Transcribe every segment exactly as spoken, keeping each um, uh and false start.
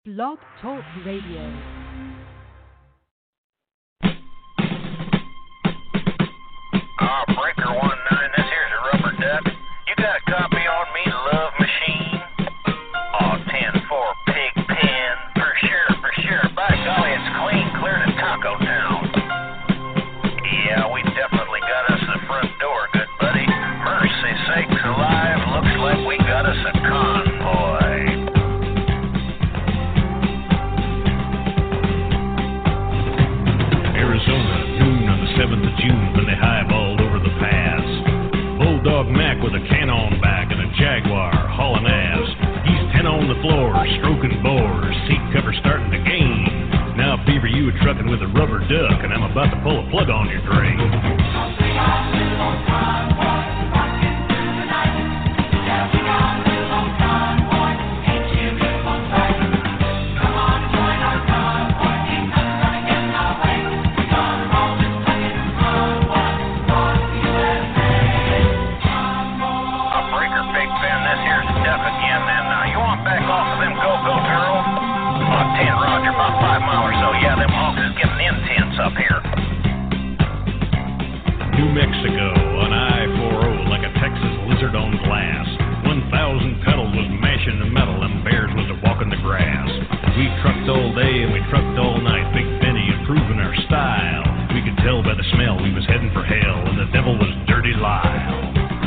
Blog Talk Radio. Ah, Breaker one nine, this here's a rubber duck. You got a copy on me, Love Machine? Oh, ten four Pig Pen, for sure, for sure. By golly, it's clean, clear to Taco Town. Yeah, we definitely got us the front door, good buddy. Mercy sakes alive, looks like we got us a convoy. Arizona, noon on the seventh of June, when they highballed over the pass. Bulldog Mac with a cannon back and a Jaguar hauling ass. He's ten on the floor, stroking bores, seat cover starting to gain. Now, Beaver, you were trucking with a rubber duck, and I'm about to pull a plug on your drain. Up here. New Mexico on I forty like a Texas lizard on glass. One thousand pedals was mashing the metal and bears was a walking the grass. We trucked all day and we trucked all night, Big Benny improving our style. We could tell by the smell we was heading for hell and the devil was Dirty Lyle.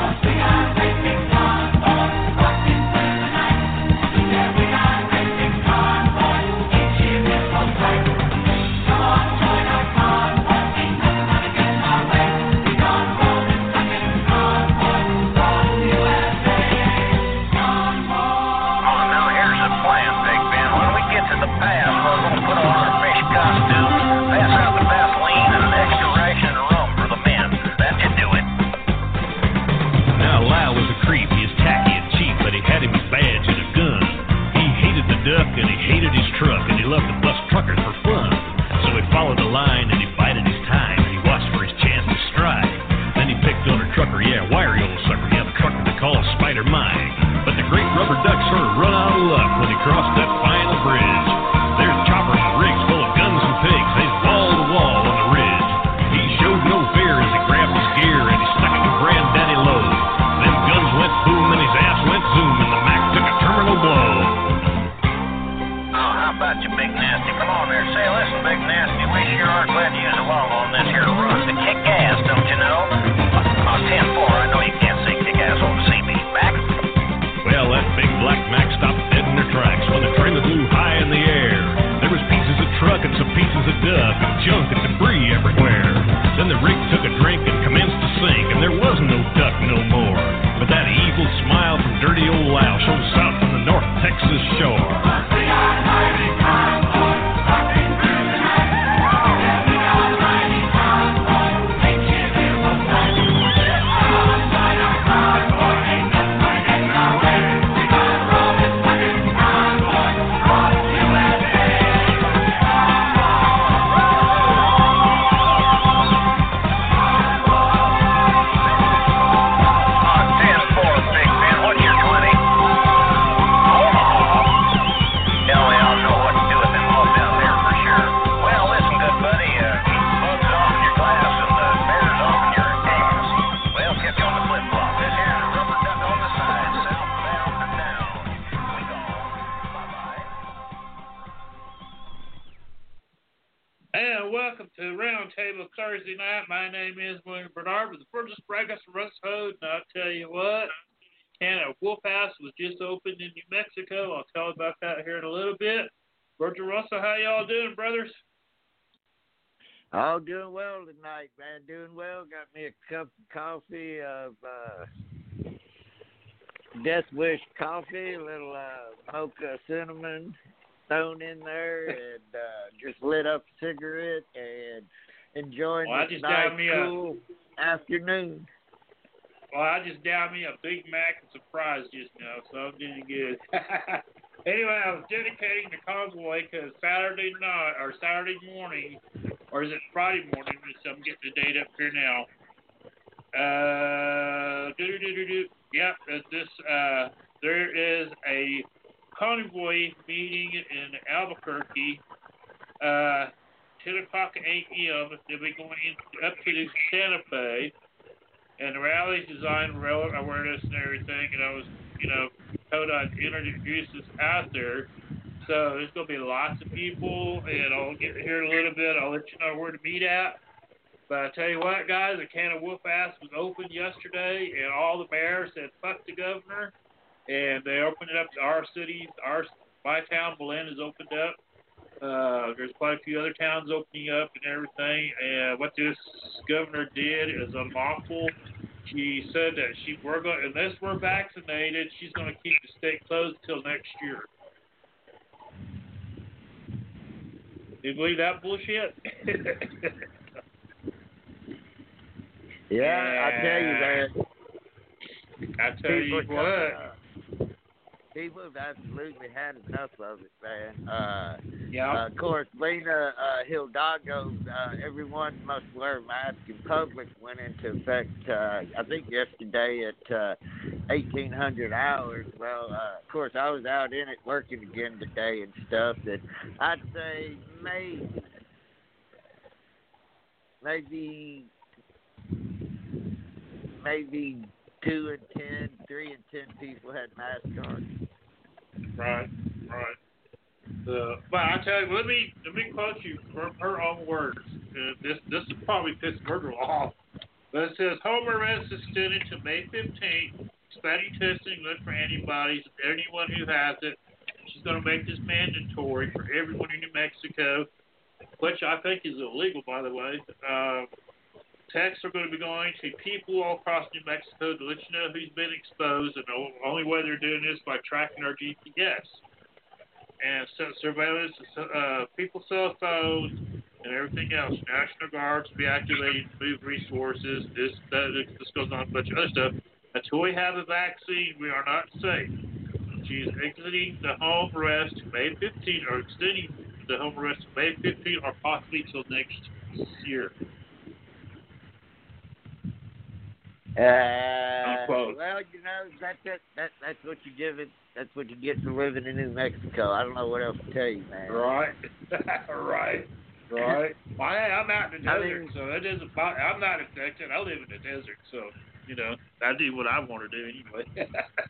All doing well tonight, man. Doing well. Got me a cup of coffee of uh, Death Wish coffee, a little uh, mocha cinnamon thrown in there, and uh, just lit up a cigarette and enjoying well, this nice, cool a, afternoon. Well, I just downed me a Big Mac and surprise just now, so I'm doing good. Anyway, I was dedicating the convoy because Saturday night, or Saturday morning, or is it Friday morning? So I'm getting the date up here now. Uh, do do do do. Yep, this uh, there is a convoy meeting in Albuquerque, uh, ten o'clock a.m. They'll be going in, up to the Santa Fe, and the rally's designed rail awareness and everything. And I was, you know, told I'd introduce this out there. So there's going to be lots of people, and I'll get here in a little bit. I'll let you know where to meet at. But I tell you what, guys, a can of whoop ass was opened yesterday, and all the mayors said, fuck the governor. And they opened it up to our cities. Our, my town, Belen, is opened up. Uh, there's quite a few other towns opening up and everything. And what this governor did is unlawful. She said that she we're going, unless we're vaccinated, she's going to keep the state closed until next year. Do you believe that bullshit? Yeah, I tell you that. I tell you People, what. uh, people have absolutely had enough of it, man. Uh, Yeah. uh, of course, Lena uh, Hidalgo, uh, everyone must wear a mask in public went into effect, uh, I think, yesterday at uh, eighteen hundred hours. Well, uh, of course, I was out in it working again today and stuff. And I'd say maybe, maybe, maybe two and ten, three and ten people had masks on. Right, right. Uh, but I tell you, let me let me quote you from her own words. Uh, this this will probably piss Murder off. But it says home arrest is extended to May fifteenth. Expanding testing, look for antibodies. Anyone who has it, she's going to make this mandatory for everyone in New Mexico, which I think is illegal, by the way. Uh, texts are going to be going to people all across New Mexico to let you know who's been exposed, and the only way they're doing this by tracking our G P S. And so surveillance, uh, people's cell phones, and everything else. National Guards will be activated to move resources. This, that, this goes on, a bunch of other stuff. Until we have a vaccine, we are not safe. She is exiting the home arrest May fifteenth, or extending the home arrest May fifteenth, or possibly till next year. Uh, Unquote. well, you know, that's it. That, that's what you give it. That's what you get for living in New Mexico. I don't know what else to tell you, man. Right, right, right. Well, hey, I'm out in the I desert, mean- so it doesn't bother. I'm not infected. I live in the desert, so you know I do what I want to do anyway.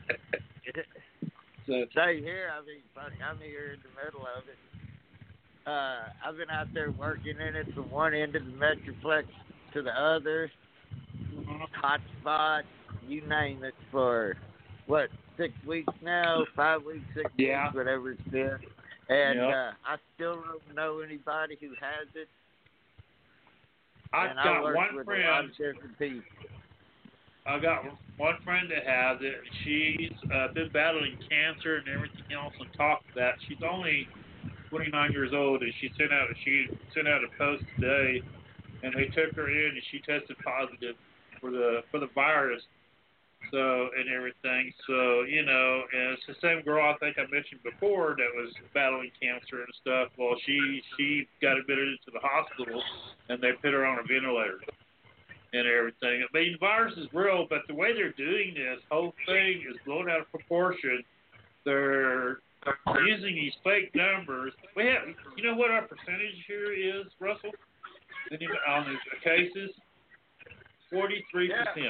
so Say here, I mean, funny, I'm here in the middle of it. Uh, I've been out there working in it from one end of the Metroplex to the other. Hot spot, you name it, for what, six weeks now, five weeks, six Yeah. weeks, whatever it's been. And Yep. uh, I still don't know anybody who has it. I've and I got work one with a lot friend. of different people. I got one friend that has it. She's uh, been battling cancer and everything else. On top of that, she's only twenty-nine years old, and she sent out she sent out a post today, and they took her in, and she tested positive for the for the virus. So and everything. So you know, and it's the same girl I think I mentioned before that was battling cancer and stuff. Well, she she got admitted into the hospital, and they put her on a ventilator and everything. I mean, the virus is real, but the way they're doing this whole thing is blown out of proportion. They're using these fake numbers. We have, you know what our percentage here is, Russell? On the cases, forty-three percent.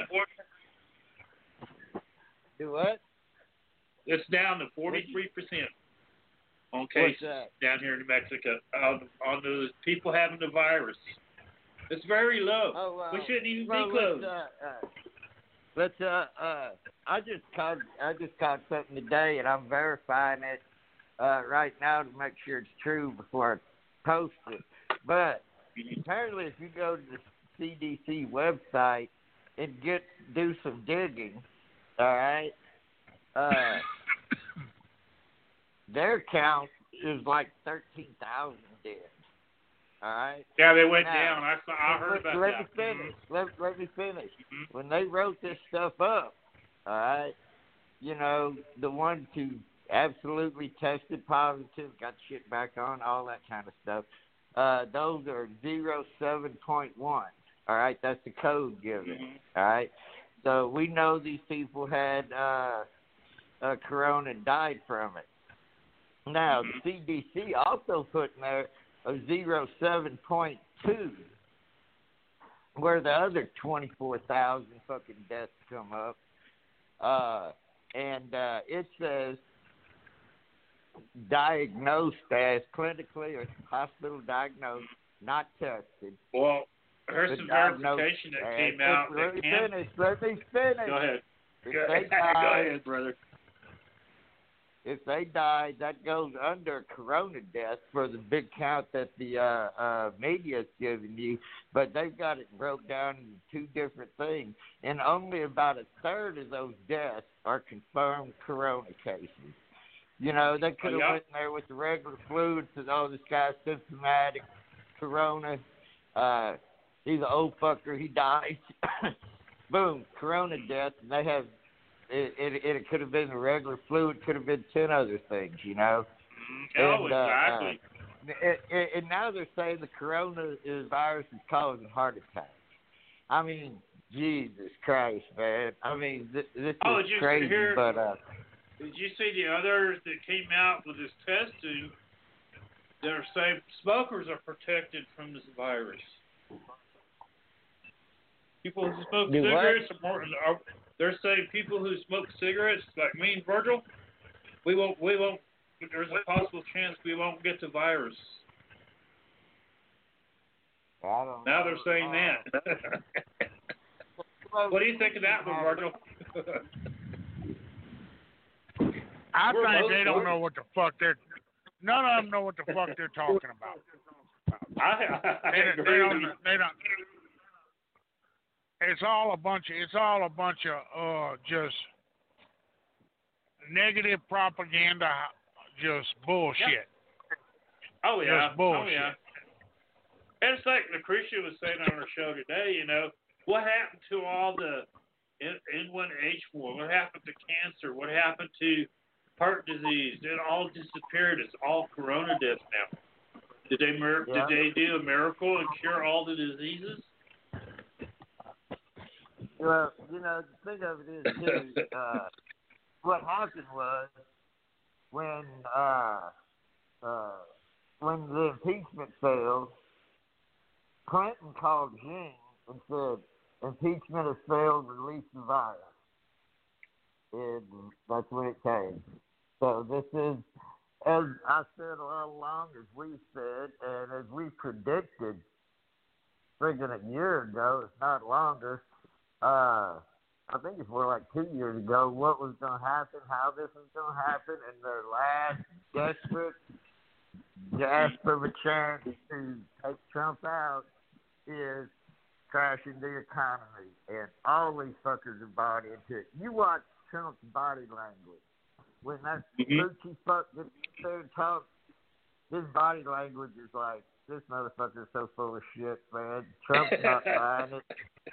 Do what? It's down to forty-three percent on What's cases that? down here in New Mexico on, on the people having the virus. It's very low. Oh, well, we shouldn't even well, be closed. Let's, uh, uh, let's, uh, uh, I just caught, I just caught something today, and I'm verifying it uh, right now to make sure it's true before I post it. But apparently, if you go to the C D C website and get do some digging, all right, uh, their count is like thirteen thousand dead. All right. Yeah, they went Now, down. I saw, I heard let, about let that. me finish. Let, let me finish. Mhm. When they wrote this stuff up, all right, you know, the ones who absolutely tested positive, got shit back on, all that kind of stuff, uh, those are zero seven point one. All right, that's the code given. Mhm. All right. So we know these people had uh, uh, corona and died from it. Now, Mhm. the C D C also put in there a zero seven point two, where the other twenty-four thousand fucking deaths come up. Uh, and uh, it says diagnosed as clinically or hospital diagnosed, not tested. Well, here's but some diagnosed verification that as- came out. Let That me can... finish. Let me finish. Go ahead. If Go, they Go die, ahead, brother. if they die, that goes under corona death for the big count that the uh, uh, media's giving you. But they've got it broke down into two different things, and only about a third of those deaths are confirmed corona cases. You know, they could have Oh, yeah. went in there with the regular flu and said, "Oh, this guy's symptomatic corona. Uh, he's an old fucker. He dies." Boom, corona death, and they have. It, it, it could have been the regular flu. It could have been ten other things, you know. Mm, oh, and, uh, exactly. Uh, it, it, and now they're saying the corona is virus is causing heart attacks. I mean, Jesus Christ, man. I mean, this, this Oh, is did you crazy, hear- but uh, Did you see the others that came out with this testing that are saying smokers are protected from this virus? People who smoke Do what? cigarettes are more. Are, they're saying people who smoke cigarettes, like me and Virgil, we won't. We won't. There's a possible chance we won't get the virus. I don't Now know. they're saying Uh, that. well, What do you think of that one, Virgil? I We're think both they don't for it. know what the fuck they're. None of them know what the fuck they're talking about. I, I They, don't- they agree with don't. you. They don't. It's all a bunch of. It's all a bunch of uh just negative propaganda, just bullshit. Oh yeah. Just bullshit. Oh yeah. And it's like Lucretia was saying on her show today. You know, what happened to all the N one H one? What happened to cancer? What happened to heart disease? It all disappeared. It's all corona deaths now. Did they mir- Yeah. Did they do a miracle and cure all the diseases? Well, you know, the thing of it is, too, uh, what happened was when uh, uh, when the impeachment failed, Clinton called Jing and said, "Impeachment has failed, release the virus." And that's when it came. So this is, as I said all along, as we said, and as we predicted, friggin' a year ago, if not longer, uh, I think it's more like two years ago, what was going to happen, how this was going to happen, and their last desperate, desperate chance to take Trump out is crashing the economy. And all these fuckers are bought into it. You watch Trump's body language. When that Mhm. Gucci fuck gets there and talks, his body language is like, this motherfucker is so full of shit, man. Trump's not buying it.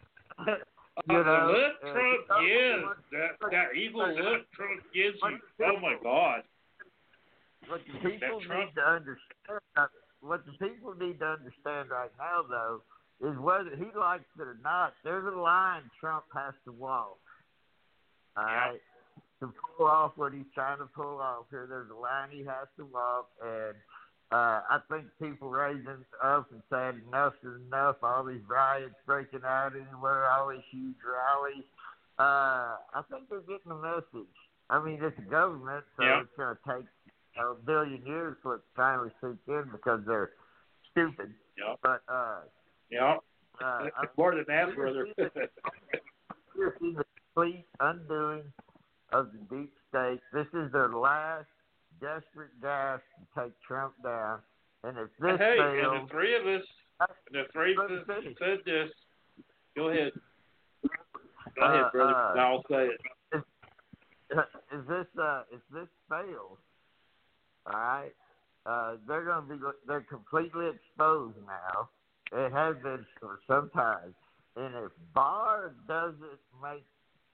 You Oh, know, the look uh, Trump uh, gives, what- that, that evil look Trump gives you, oh my God. What the people That Trump- need to understand, uh, what the people need to understand right now, though, is whether he likes it or not, there's a line Trump has to walk. All Yeah. right, to pull off what he's trying to pull off here, there's a line he has to walk, and uh, I think people raising up and saying enough is enough. All these riots breaking out anywhere, all these huge rallies. Uh, I think they're getting the message. I mean, it's a government, so Yeah. it's going to take a billion years for it to finally sink in because they're stupid. Yeah. But uh, Yeah. uh, I More than that, brother. This is the complete undoing of the deep state. This is their last desperate gasp to take Trump down. And if this Hey, fails, and the three of us, the three of us Finish. said this. Go ahead. Go Uh, ahead, brother. uh, I'll say it. if this uh, if this fails, all right, uh, they're going to be they're completely exposed now. It has been for some time. And if Barr doesn't make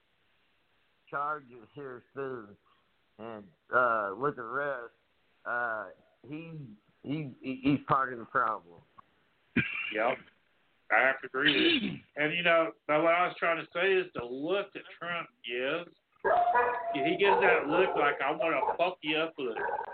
charges here soon, and uh, with the rest, uh, he he he's part of the problem. Yep. I have to agree with you. And, you know, but what I was trying to say is the look that Trump gives, he gives that look like I want to fuck you up with a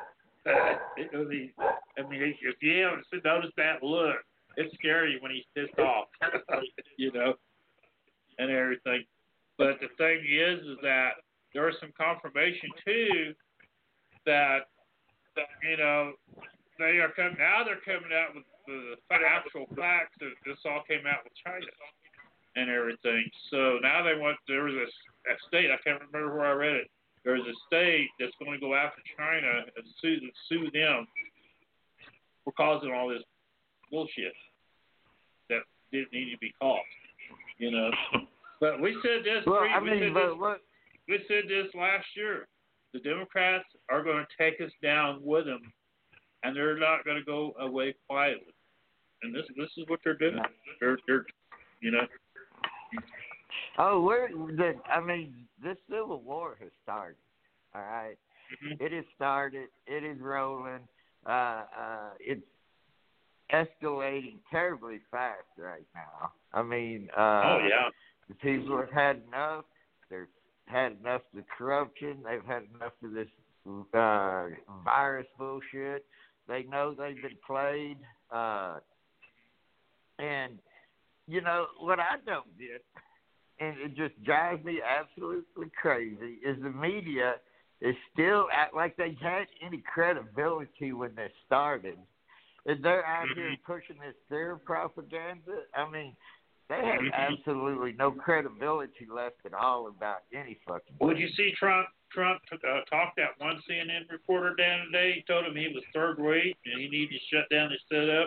I mean, I mean, if you haven't noticed that look, it's scary when he's pissed off, you know, and everything. But the thing is, is that there was some confirmation too that, you know, they are coming now. They're coming out with the actual facts that this all came out with China and everything. So now they want there was a, a state I can't remember where I read it. There's a state that's going to go after China and sue sue them for causing all this bullshit that didn't need to be caused. You know, but we said this. Well, we, I we mean, said but this, what? we said this last year. The Democrats are going to take us down with them, and they're not going to go away quietly. And this this is what they're doing. They're they're you know. Oh, we're the. I mean, this civil war has started. All right, Mm-hmm. it has started. It is rolling. Uh, uh, it's escalating terribly fast right now. I mean, uh, Oh yeah. the people have had enough. They've had enough of the corruption. They've had enough of this uh, virus bullshit. They know they've been played. Uh, and, you know, what I don't get, and it just drives me absolutely crazy, is the media is still act like they had any credibility when they started. And they're out Mm-hmm. here pushing this fear propaganda. I mean, they have Mm-hmm. absolutely no credibility left at all about any fucking Would thing. you see Trump? Trump uh, talked that one C N N reporter down today. He told him he was third rate and he needed to shut down his setup.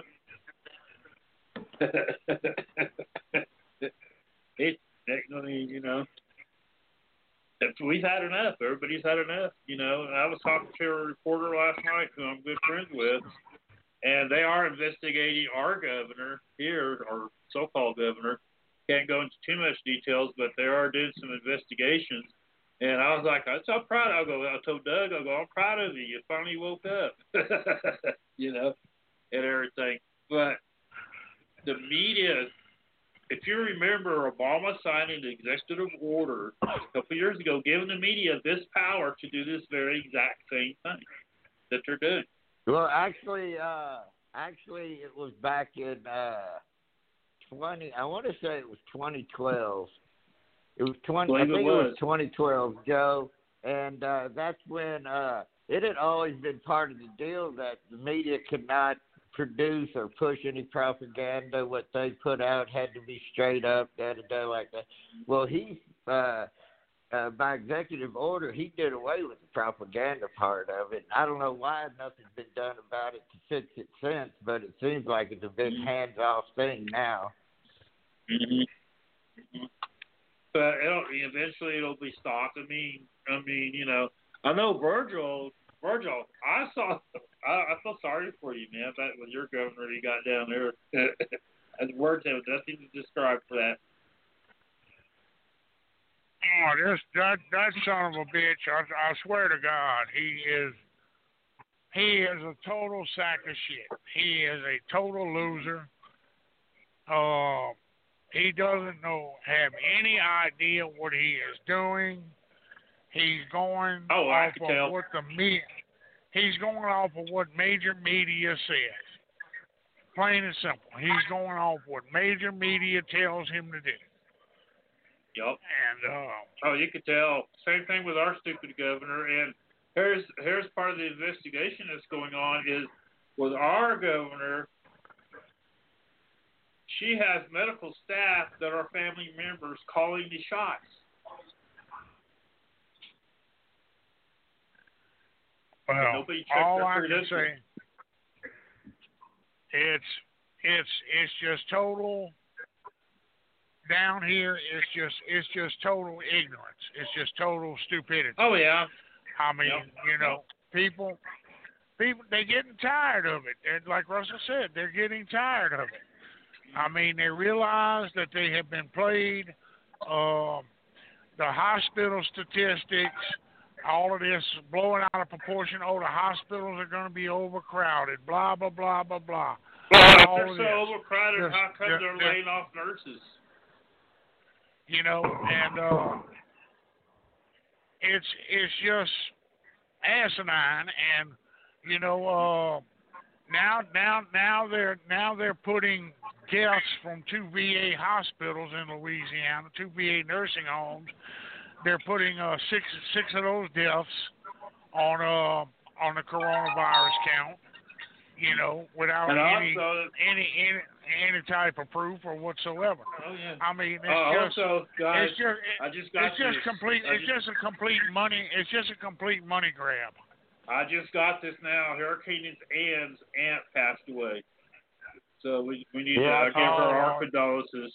it, I mean, you know, we've had enough. Everybody's had enough, you know. And I was talking to a reporter last night who I'm good friends with, and they are investigating our governor here, our so-called governor. Can't go into too much details, but they are doing some investigations. And I was like, I'm so proud. I go, I told Doug, I go, I'm proud of you. You finally woke up, you know, and everything. But the media, if you remember, Obama signing the executive order a couple of years ago, giving the media this power to do this very exact same thing that they're doing. Well, actually, uh, actually, it was back in uh, twenty. I want to say it was twenty twelve. It was twenty. I Believe it think it was was. twenty twelve, Joe, and uh, that's when uh, it had always been part of the deal that the media could not produce or push any propaganda. What they put out had to be straight up, da da da, like that. Well, he. Uh, Uh, by executive order, he did away with the propaganda part of it. I don't know why nothing's been done about it to fix it since, but it seems like it's a big hands-off thing now. Mm-hmm. Mm-hmm. But it'll, eventually it'll be stopped. I mean, I mean, you know, I know Virgil. Virgil, I saw. I, I feel sorry for you, man. That was your governor you got down there. As words have nothing to describe for that. Oh, this that that son of a bitch! I, I swear to God, he is he is a total sack of shit. He is a total loser. Uh, he doesn't know have any idea what he is doing. He's going Oh, I off can of tell. what the me he's going off of what major media says. Plain and simple. He's going off what major media tells him to do. Yep. And uh, Oh, you could tell. Same thing with our stupid governor. And here's here's part of the investigation that's going on is with our governor. She has medical staff that are family members calling the shots. well, Nobody checked all their I can credentials. say, it's it's it's just total. Down here, it's just it's just total ignorance. It's just total stupidity. Oh yeah. I mean, Yep. you know, people, people, they're getting tired of it. And like Russell said, they're getting tired of it. I mean, they realize that they have been played. Um, the hospital statistics, all of this blowing out of proportion. Oh, the hospitals are going to be overcrowded. Blah blah blah blah blah. Well, if All they're of so this. overcrowded, Yes, how come yeah, they're yeah. laying off nurses? You know, and uh, it's it's just asinine. And You know, uh, now now now they're now they're putting deaths from two V A hospitals in Louisiana, two V A nursing homes. They're putting uh, six six of those deaths on uh on the coronavirus count. You know, without And any, also, any any any type of proof or whatsoever. oh yeah. I mean, it's Uh, just also, guys, it's just I just got it's just this. complete. I It's just, just a complete money. It's just a complete money grab. I just got this now. Hurricane Ann's aunt passed away, so we we need Yeah, to uh, give her oh, our Lord. condolences.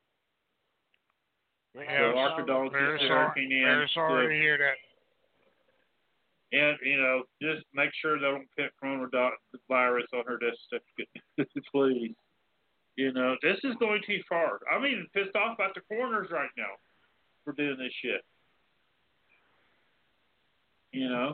Yeah, So our condolences very to sorry. Hurricane Ann. Very sorry So- to hear that. And, you know, just make sure they don't put coronavirus on her death certificate, please. You know, this is going too far. I'm even pissed off about the coroners right now for doing this shit. You know?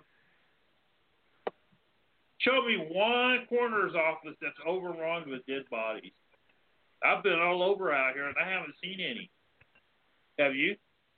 Show me one coroner's office that's overrun with dead bodies. I've been all over out here, and I haven't seen any. Have you?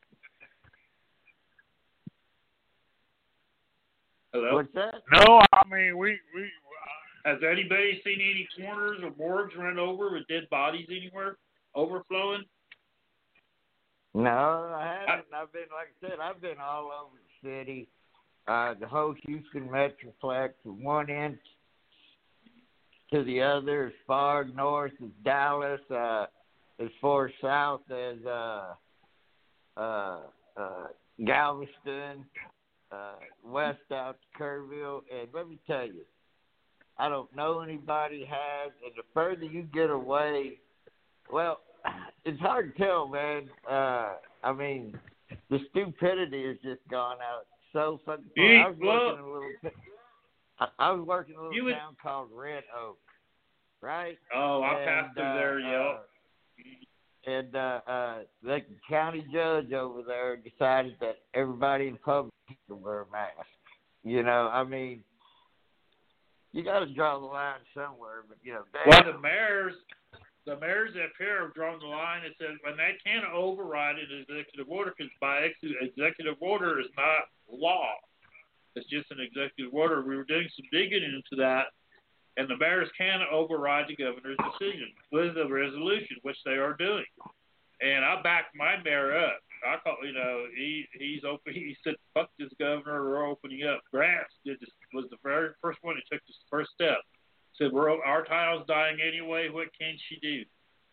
Hello? What's that? No, I mean we we. Uh, Has anybody seen any corners or morgues run over with dead bodies anywhere overflowing? No, I haven't. I've been, like I said, I've been all over the city, uh, the whole Houston Metroplex, from one end to the other, as far north as Dallas, uh, as far south as uh, uh, uh, Galveston, uh, west out to Kerrville. And let me tell you, I don't know anybody has, and the further you get away, well, it's hard to tell, man. Uh, I mean, the stupidity has just gone out so fucking far. You- I was well- working in a little, I, I was working in a You little would- town called Red Oak, right? Oh, I And, passed through uh, there, yep. uh, and uh, uh, the county judge over there decided that everybody in public should wear a mask. You know, I mean, you got to draw the line somewhere, but you know, Well, damn. the mayors, the mayors up here have drawn the line and said when they can't override an executive order, because by ex- executive order is not law. It's just an executive order. We were doing some digging into that, and the mayors can override the governor's decision with a resolution, which they are doing. And I backed my mayor up. I call, you know, he he's open. He said, "Fuck this governor, we're opening up." Grants did this, was the very first one. He took this first step. Said, "We're our town's dying anyway. What can she do?"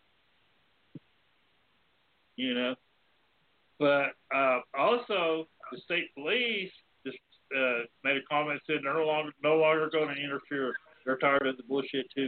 You know. But uh, also, the state police just uh, made a comment, said they're no longer no longer going to interfere. They're tired of the bullshit too.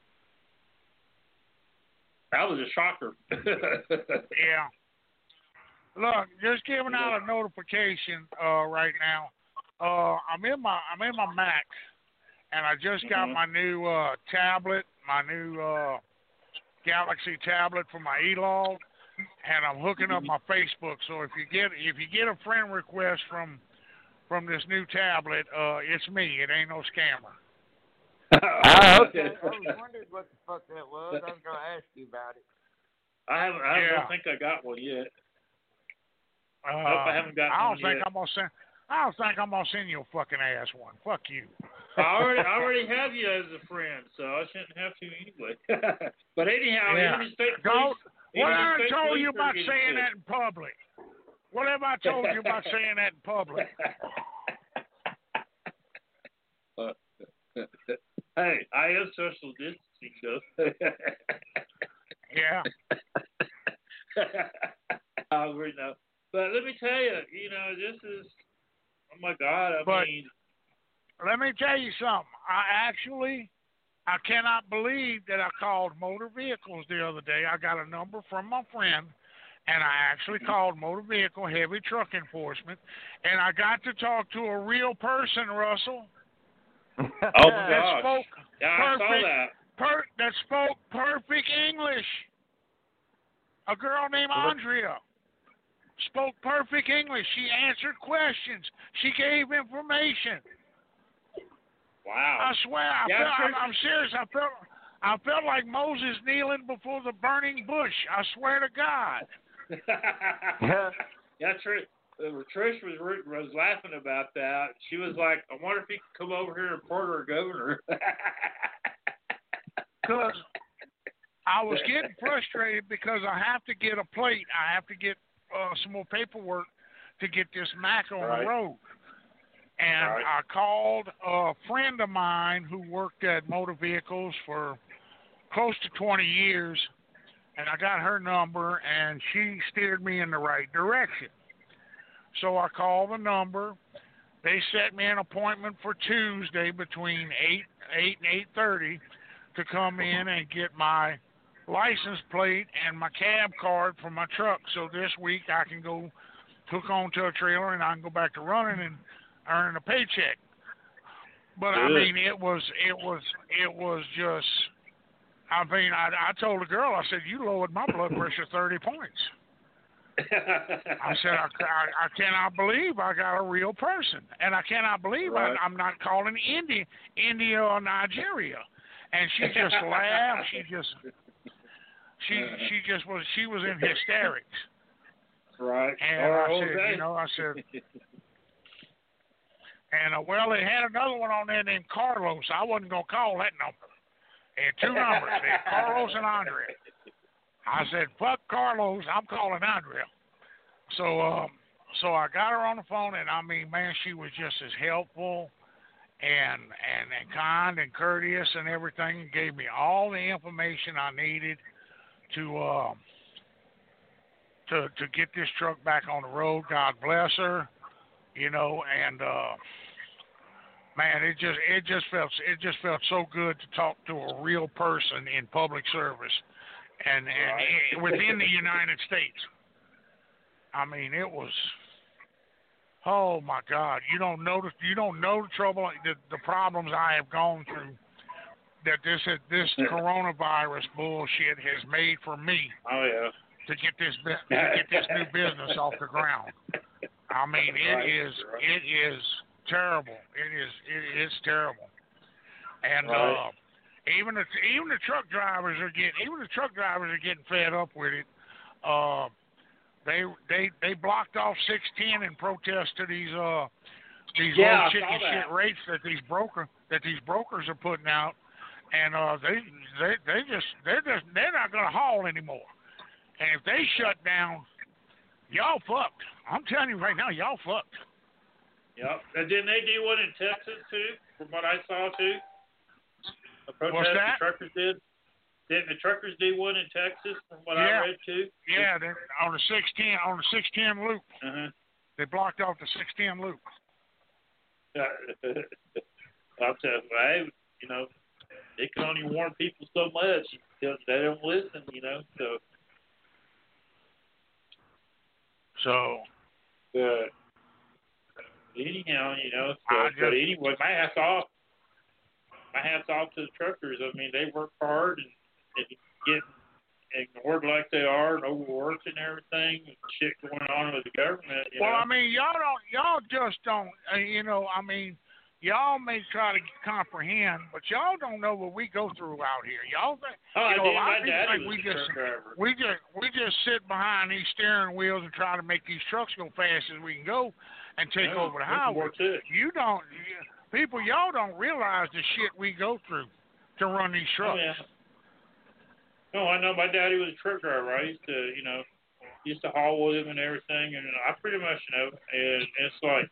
That was a shocker. yeah. Look, just giving out a notification uh, right now. Uh, I'm in my I'm in my Mac, and I just got Mhm. my new uh, tablet, my new uh, Galaxy tablet for my E-log, and I'm hooking up my Facebook. So if you get if you get a friend request from from this new tablet, uh, it's me. It ain't no scammer. Oh, okay. I was wondering what the fuck that was. I was going to ask you about it. I haven't. I Yeah. don't think I got one yet. Uh, Nope, I haven't gotten I don't one think yet. I'm gonna send. I don't think I'm gonna send you a fucking ass one. Fuck you. I already, I already have you as a friend, so I shouldn't have to anyway. But anyhow, Yeah. even the state Don't. police. What even the have I state told police you are about getting saying pissed. that in public? What have I told you about saying that in public? Uh, hey, I am social distancing, though. Yeah. I already know. But let me tell you, you know, this is, oh my God, I But- mean, Let me tell you something. I actually, I cannot believe that I called motor vehicles the other day. I got a number from my friend, and I actually called motor vehicle heavy truck enforcement, and I got to talk to a real person, Russell, oh my that gosh. spoke Yeah, I saw perfect. that. per, that spoke perfect English. A girl named Andrea spoke perfect English. She answered questions. She gave information. Wow. I swear, I Yeah, felt, I'm, Chris- I'm serious. I felt, I felt like Moses kneeling before the burning bush. I swear to God. Yeah, Tr- uh, Trish was was laughing about that. She was like, "I wonder if he could come over here and report her governor." Because I was getting frustrated because I have to get a plate. I have to get uh, some more paperwork to get this Mac on Right. the road. And Right. I called a friend of mine who worked at Motor Vehicles for close to twenty years, and I got her number, and she steered me in the right direction. So I called the number. They set me an appointment for Tuesday between eight, eight and eight thirty to come in and get my license plate and my cab card for my truck. So this week I can go hook onto a trailer and I can go back to running and earning a paycheck. But I Good. mean, it was, it was, it was just. I mean, I, I told the girl, I said, you lowered my blood pressure thirty points. I said, I, I, I cannot believe I got a real person. And I cannot believe Right. I, I'm not calling India, India or Nigeria. And she just laughed. She just, she, she just was, she was in hysterics. Right. And Or I said, Jose. you know, I said, and uh, well, they had another one on there named Carlos. I wasn't going to call that number. They had two numbers. They had Carlos and Andrea. I said, fuck Carlos, I'm calling Andrea. So um, so I got her on the phone, and I mean, man, she was just as helpful and, and, and kind and courteous and everything, and gave me all the information I needed to, uh, to, to get this truck back on the road. God bless her, you know, and uh, man, it just it just felt it just felt so good to talk to a real person in public service, and and Right. it, within the United States. I mean, it was. Oh my God! You don't know the, you don't know the trouble, the, the problems I have gone through. That this this coronavirus bullshit has made for me Oh yeah. to get this bu- to get this new business off the ground. I mean, it Right. is it is terrible. It is it is terrible. And Right. uh, even the even the truck drivers are getting even the truck drivers are getting fed up with it. Uh, they they they blocked off six ten in protest to these uh these Yeah, I low saw chicken that. shit rates that these broker that these brokers are putting out, and uh they they they just they're just they're not gonna haul anymore. And if they shut down, y'all fucked. I'm telling you right now, y'all fucked. Yep. And didn't they do one in Texas too? From what I saw too. A protest What's the that? truckers did. Didn't the truckers do one in Texas? From what Yeah. I read too. Yeah, they on the six ten on the six ten loop. Uh huh. They blocked off the six ten loop. I'll tell you, hey, you know, they can only warn people so much because they don't listen, you know. So, So but anyhow, you know. So, I but just- anyway, my hats off. My hats off to the truckers. I mean, they work hard and, and get ignored like they are and overworked and everything, and shit going on with the government. You well, know? I mean, y'all don't, y'all just don't, uh, you know, I mean, y'all may try to comprehend, but y'all don't know what we go through out here. Y'all think, oh, you know, I a did. lot My of people daddy think was we a just, truck driver. we just, we just sit behind these steering wheels and try to make these trucks go fast as we can go and take Yeah, over the there's highway. more to it. You don't, you, people, y'all don't realize the shit we go through to run these Oh, trucks. yeah. No, I know my daddy was a truck driver. I used to, you know, used to haul with him and everything, and I pretty much know. And it's like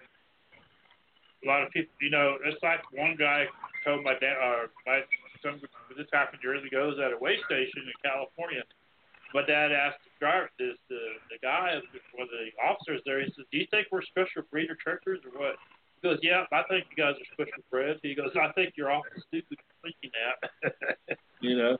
a lot of people, you know, it's like one guy told my dad, uh, my some this happened years ago. It was at a way station in California. My dad asked the driver, this the the guy, one of the officers there. He says, "Do you think we're special breeder truckers or what?" He goes, "Yeah, I think you guys are special bred." He goes, "I think you're awful stupid for thinking that." You know.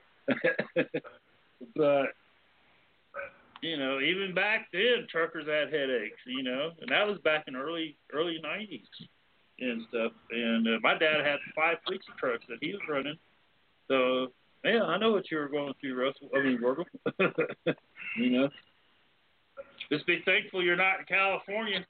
But you know, even back then, truckers had headaches. You know, and that was back in early early nineties and stuff. And uh, my dad had five fleets of trucks that he was running. So yeah, I know what you were going through, Russell. I mean, Wardle. You know, just be thankful you're not in California.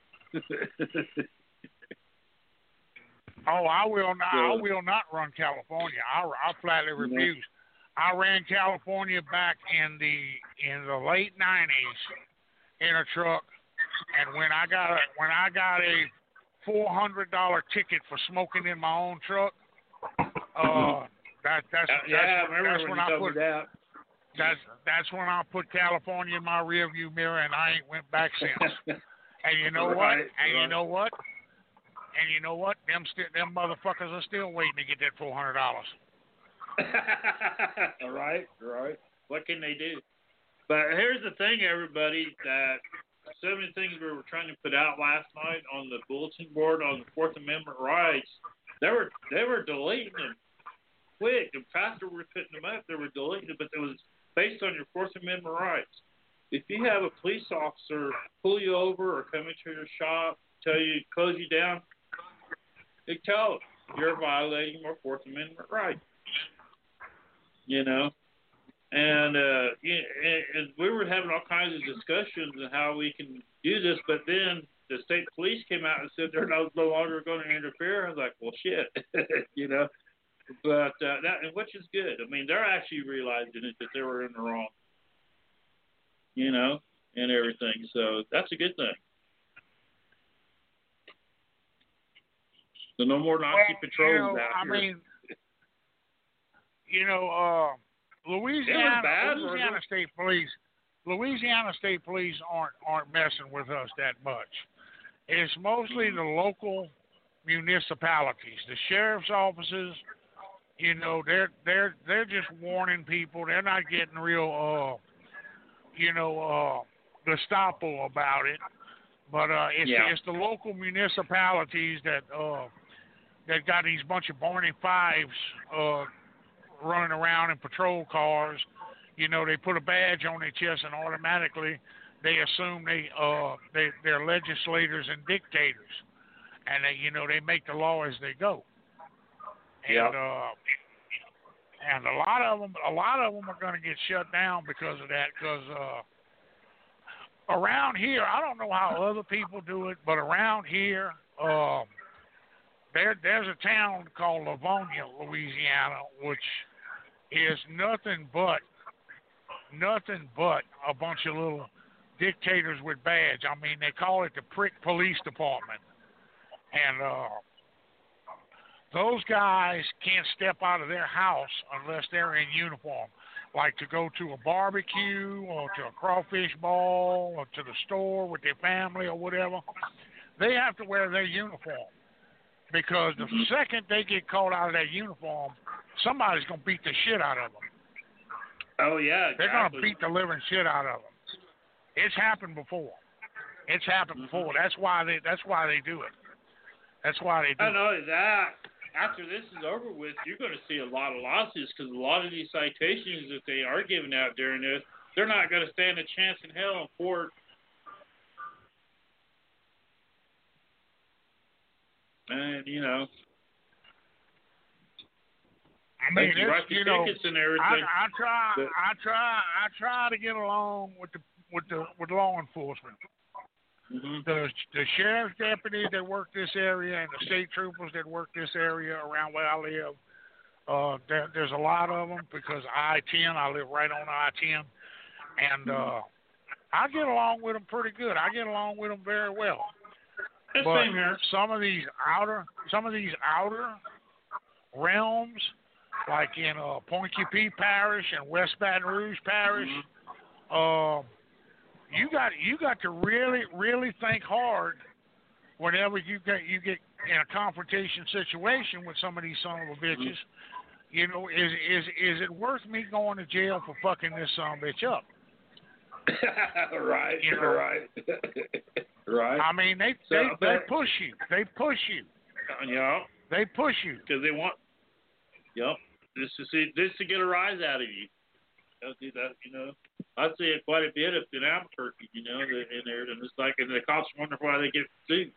Oh, I will not. I Yeah. will not run California. I I flatly Yeah. refuse. I ran California back in the in the late nineties in a truck And when I got a when I got a four hundred dollar ticket for smoking in my own truck, uh, that that's Uh, yeah, I that's, remember that's when when you I told put me that. that's that's when I put California in my rearview mirror, and I ain't went back since. And you know what? Right, And right. you know what? And you know what? Them sti- them motherfuckers are still waiting to get that four hundred dollars. All right, right. What can they do? But here's the thing, everybody, that so many things we were trying to put out last night on the bulletin board on the Fourth Amendment rights, they were they were deleting them quick. The faster we're putting them up, they were deleting them, but it was based on your Fourth Amendment rights. If you have a police officer pull you over or come into your shop, tell you close you down, they tell them you're violating your Fourth Amendment rights. You know, and uh, you and, and we were having all kinds of discussions on how we can do this, but then the state police came out and said they're no, no longer going to interfere. I was like, well, shit, you know. But uh, that, which is good. I mean, they're actually realizing it that they were in the wrong, you know, and everything. So that's a good thing. So no more Nazi Well, patrols you know, out I here. mean, you know, uh, Louisiana, bad, Louisiana wasn't State Police, Louisiana State Police aren't aren't messing with us that much. It's mostly the local municipalities, the sheriff's offices. You know, they're they're they're just warning people. They're not getting real, uh, you know, uh, Gestapo about it. But uh, it's Yeah. it's the local municipalities that uh, that got these bunch of Barney Fives uh, running around in patrol cars. You know, they put a badge on their chest and automatically they assume they uh they they're legislators and dictators, and they you know they make the law as they go. And Yeah. uh, and a lot of them a lot of them are going to get shut down because of that. Because uh, around here, I don't know how other people do it, but around here, um, there there's a town called Livonia, Louisiana, which is nothing but nothing but a bunch of little dictators with badge. I mean, they call it the Prick Police Department, and uh, those guys can't step out of their house unless they're in uniform, like to go to a barbecue or to a crawfish ball or to the store with their family or whatever. They have to wear their uniform, because the Mhm. second they get caught out of that uniform, somebody's going to beat the shit out of them. Oh yeah, They're going to exactly. beat the living shit out of them. It's happened before. It's happened Mhm. before. That's why they. That's why they do it. That's why they do I it. know that. After this is over with, you're going to see a lot of lawsuits because a lot of these citations that they are giving out during this, they're not going to stand a chance in hell in court. And you know, I mean, they can write it's, the you know, tickets and I, everything. I try, but- I try, I try to get along with the with the with law enforcement. Mhm. The the sheriff's deputies that work this area and the state troopers that work this area around where I live. Uh, there, there's a lot of them because I ten. I live right on I ten, and uh, I get along with them pretty good. I get along with them very well. The But same here. some of these outer, some of these outer realms, like in uh, Point Q P Parish and West Baton Rouge Parish, Mhm. um, you got you got to really really think hard whenever you get you get in a confrontation situation with some of these son of a bitches. You know, is is is it worth me going to jail for fucking this son of a bitch up? right. You know. Right. right. I mean, they So, they, they but- push you. They push you. Yeah. They push you. Because they want. Yep. Just to see, just to get a rise out of you. They'll do that, you know. I see it quite a bit up in Albuquerque, you know, in there, and it's like, and the cops wonder why they get sued.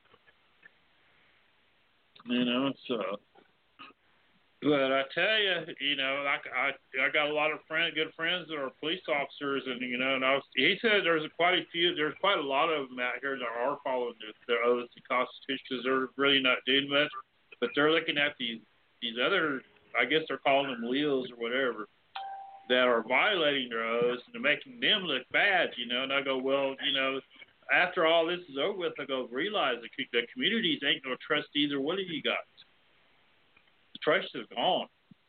You know, so. But I tell you, you know, like I, I got a lot of friends, good friends that are police officers, and you know, and I was, he said there's quite a few, there's quite a lot of them out here that are following their, their oaths and Constitution because they're really not doing much, but they're looking at these these other, I guess they're calling them wheels or whatever, that are violating their oaths and they're making them look bad, you know. And I go, well, you know, after all this is over with, I go realize the, the communities ain't gonna trust either one of you guys. The trust is gone.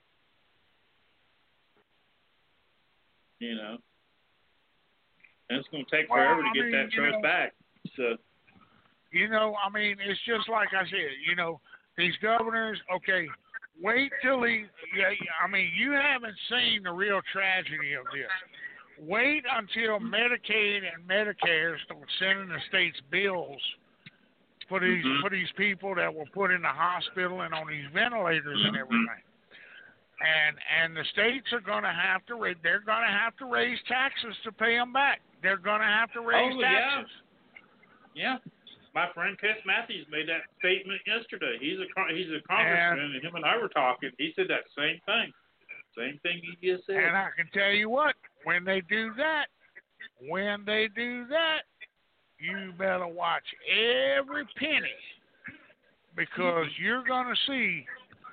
You know, and it's gonna take Well, forever to I get mean, that you trust know, back. So. You know, I mean, it's just like I said, you know, these governors, okay, wait till he, yeah, I mean, you haven't seen the real tragedy of this. Wait until Medicaid and Medicare start sending the states bills for these Mm-hmm. for these people that were put in the hospital and on these ventilators and everything. And and the states are going to have to ra- they're going to have to raise taxes to pay them back. They're going to have to raise Oh, taxes. Yeah. Yeah. My friend Chris Matthews made that statement yesterday. He's a con- he's a congressman, and him and I were talking. He said that same thing, same thing you just said. And I can tell you what, when they do that, when they do that, you better watch every penny, because you're gonna see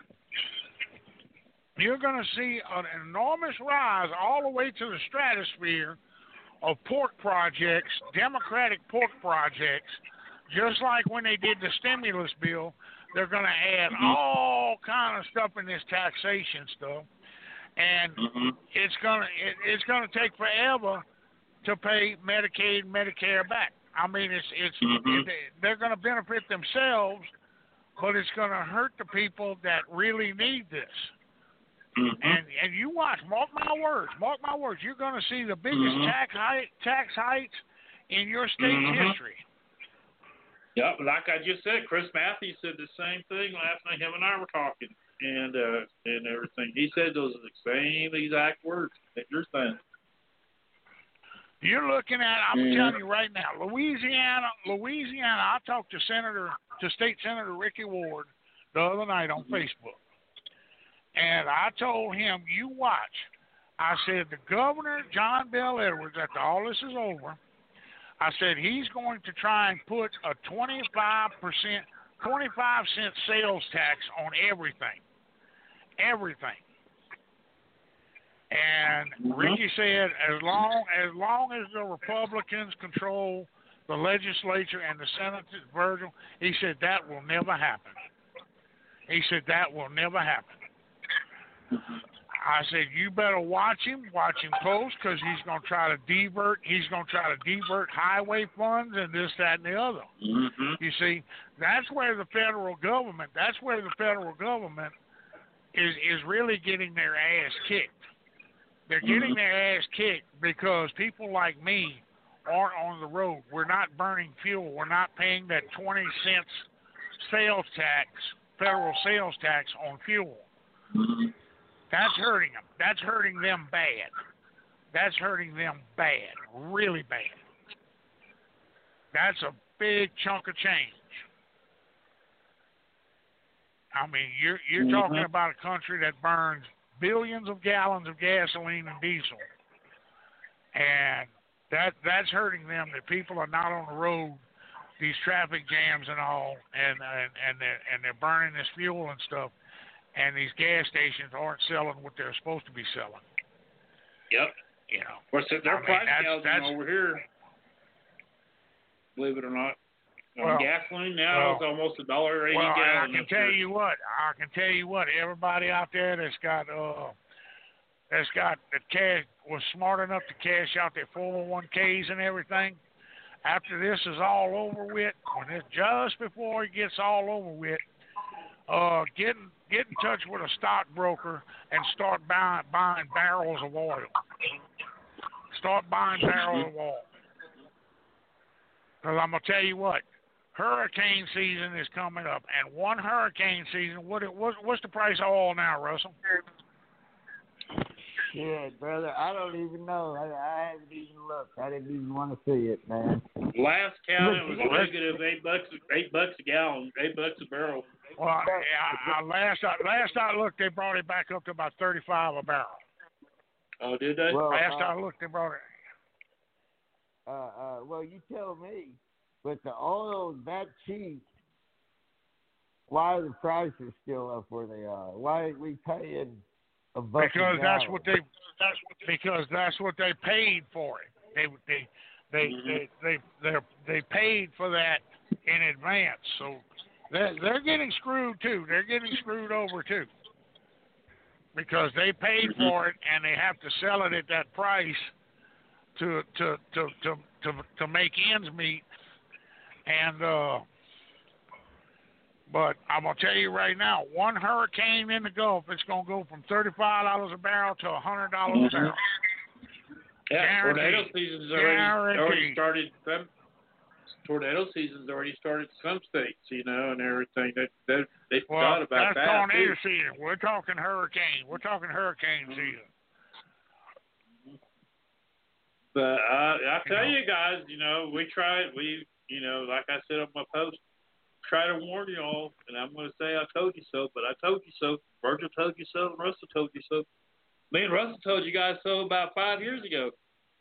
you're gonna see an enormous rise all the way to the stratosphere of pork projects, Democratic pork projects. Just like when they did the stimulus bill, they're going to add Mm-hmm. all kind of stuff in this taxation stuff, and Mm-hmm. it's gonna it, it's gonna take forever to pay Medicaid and Medicare back. I mean, it's it's Mhm. it, they're going to benefit themselves, but it's going to hurt the people that really need this. Mm-hmm. And and you watch, mark my words, mark my words. You're going to see the biggest Mhm. tax hike, tax hikes in your state's Mhm. history. Yeah, like I just said, Chris Matthews said the same thing last night. Him and I were talking, and uh, and everything. He said those are the same exact words that you're saying. You're looking at, I'm Mhm. telling you right now, Louisiana, Louisiana. I talked to Senator, to State Senator Ricky Ward the other night on Facebook, and I told him, you watch. I said, the governor, John Bell Edwards, after all this is over, I said he's going to try and put a twenty-five percent, twenty-five cent sales tax on everything, everything. And Mhm. Ricky said, as long as long as the Republicans control the legislature and the Senate, Virgil, he said that will never happen. He said that will never happen. I said, you better watch him, watch him close, because he's going to try to divert. He's going to try to divert highway funds and this, that, and the other. Mm-hmm. You see, that's where the federal government. That's where the federal government is is really getting their ass kicked. They're getting Mhm. their ass kicked because people like me aren't on the road. We're not burning fuel. We're not paying that twenty cents sales tax, federal sales tax on fuel. Mm-hmm. That's hurting them. That's hurting them bad. That's hurting them bad, really bad. That's a big chunk of change. I mean, you're you're Mhm. talking about a country that burns billions of gallons of gasoline and diesel, and that that's hurting them. That people are not on the road, these traffic jams and all, and and and they're, and they're burning this fuel and stuff. And these gas stations aren't selling what they're supposed to be selling. Yep. You know. Of course, their I mean, price that's- gouging that's- over here, believe it or not. On Well, gasoline now well, it's almost a dollar eighty Well, and I gallon. can up tell here. you what. I can tell you what. Everybody out there that's got uh, that's got the cash was smart enough to cash out their four oh one Ks and everything. After this is all over with, when it's just before it gets all over with, uh, get in, get in touch with a stockbroker and start buying buying barrels of oil. Start buying barrels of oil. Because I'm gonna tell you what. Hurricane season is coming up, and one hurricane season. What what's, what's the price of oil now, Russell? Shit, brother, I don't even know. I, I haven't even looked. I didn't even want to see it, man. Last count it was Look, negative eight bucks, eight bucks a gallon, eight bucks a barrel. Well, I, I, last I, last I looked, they brought it back up to about thirty-five a barrel. Oh, did they? Well, Last uh, I looked, they brought it. uh, uh, well, you tell me. But the oil's that cheap. Why are the prices still up where they are? Why are we paying a buck a Because that's gallon? what they that's what, because that's what they paid for it. They they They Mhm. they they they they paid for that in advance, so they're they're getting screwed too. They're getting screwed over too because they paid Mhm. for it and they have to sell it at that price to to to to to, to make ends meet. And uh, but I'm gonna tell you right now, one hurricane in the Gulf, it's gonna go from thirty-five dollars a barrel to a hundred dollars Mhm. a barrel. Yeah, tornado Guaranteed. season's already already Guaranteed. started. Some tornado season's already started. Some states, you know, and everything. They they they Well, forgot about that's that tornado too. season. We're talking hurricane. We're talking hurricane Mhm. season. But uh, I You tell know. you guys, you know, we tried. We, you know, like I said on my post, try to warn y'all, and I'm going to say I told you so, but I told you so. Virgil told you so, and Russell told you so. Me and Russell told you guys so about five years ago.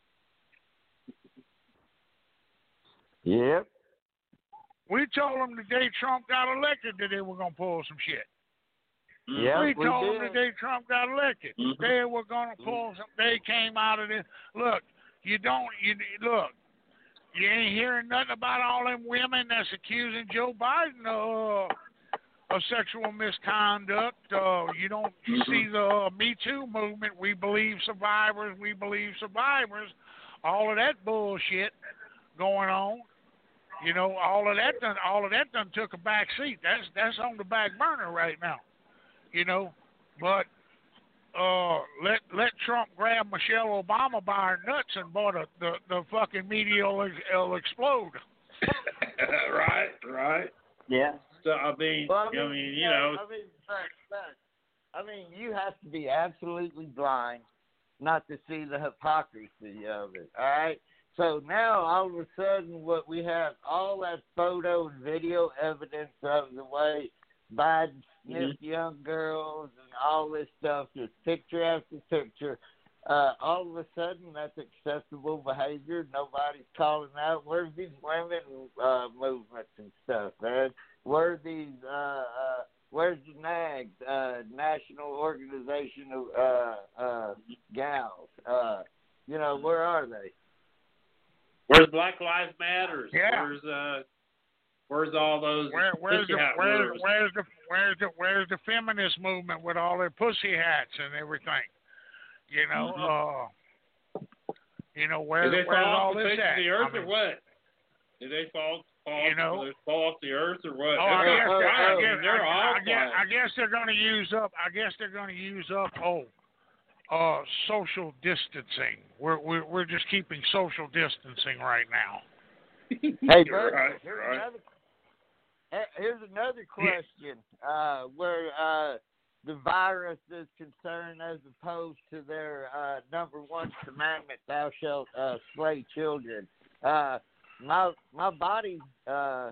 Yep. We told them the day Trump got elected that they were gonna pull some shit. Mhm. Yeah, we we told them did. the day Trump got elected Mhm. they were gonna pull some. They came out of this. Look, you don't. You look. You ain't hearing nothing about all them women that's accusing Joe Biden of, uh, of sexual misconduct. Uh, you don't Mhm. see the uh, Me Too movement. We believe survivors. We believe survivors. All of that bullshit going on. You know, all of that done. All of that done took a back seat. That's that's on the back burner right now. You know, but uh, let let Trump grab Michelle Obama by her nuts and boy, the the, the fucking media will, will explode. right, right. Yeah. So I mean, Well, I mean, you know, I mean, but, but, I mean, you have to be absolutely blind not to see the hypocrisy of it. All right. So now, all of a sudden, what we have all that photo and video evidence of the way Biden sniffed young girls and all this stuff, just picture after picture. Uh, all of a sudden, that's acceptable behavior. Nobody's calling out. Where's these women uh, movements and stuff, man? Where are these? Uh, uh, where's the NAGs, uh, National Organization of uh, uh, Gals? Uh, you know, where are they? where's Black Lives Matters? Yeah. Where's uh, where's all those Where, where's pussy the hat where's, wearers? where's the where's the where's the feminist movement with all their pussy hats and everything? You know, Mhm. uh, you know where's Did they where's fall all off the this face at? of the earth I mean, or what? Did they fall, fall, You know? did they fall off the earth or what? Oh, I They're guess, all they're, quiet. I guess, They're I, all I, guess, quiet. I guess they're going to use up. I guess they're going to use up. Oh, uh, social distancing. We're we're we're just keeping social distancing right now. Hey, You're Bert, right, here's right. another. he- Here's another question uh, where uh, the virus is concerned, as opposed to their uh, number one commandment: "Thou shalt uh, slay children." Uh, my my body, uh,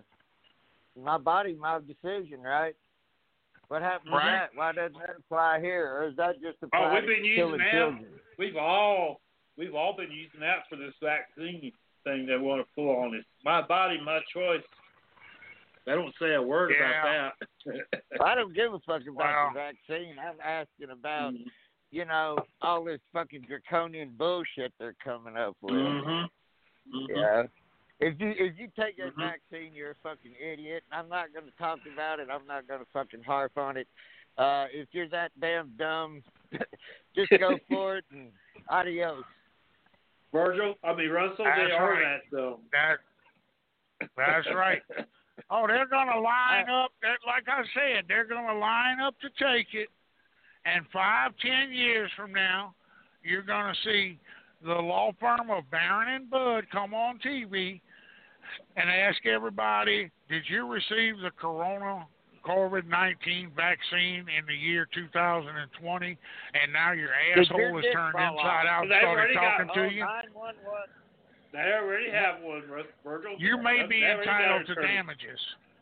my body, my decision, right? What happened Right. to that? Why doesn't that apply here, or is that just apply Oh, we've to been using killing that. children? We've all we've all been using that for this vaccine thing they want to pull on us. My body, my choice. They don't say a word Yeah. about that. I don't give a fuck about Wow. the vaccine. I'm asking about, Mhm. you know, all this fucking draconian bullshit they're coming up with. Mhm. Mhm. Yeah. If you if you take that Mhm. vaccine, you're a fucking idiot. I'm not going to talk about it. I'm not going to fucking harp on it. Uh, if you're that damn dumb, just go for it and adios. Virgil, I mean Russell, they That's are right. that though. That that's right. Oh, they're going to line up. That, like I said, they're going to line up to take it. And five, ten years from now, you're going to see the law firm of Barron and Bud come on T V and ask everybody, did you receive the corona COVID nineteen vaccine in the year two thousand twenty? And now your Did your asshole is dick turned fall inside off? out and They've started already got- talking to you. nine one one. They already have one, Rus- Virgil. You may They be already got entitled an to attorney. damages.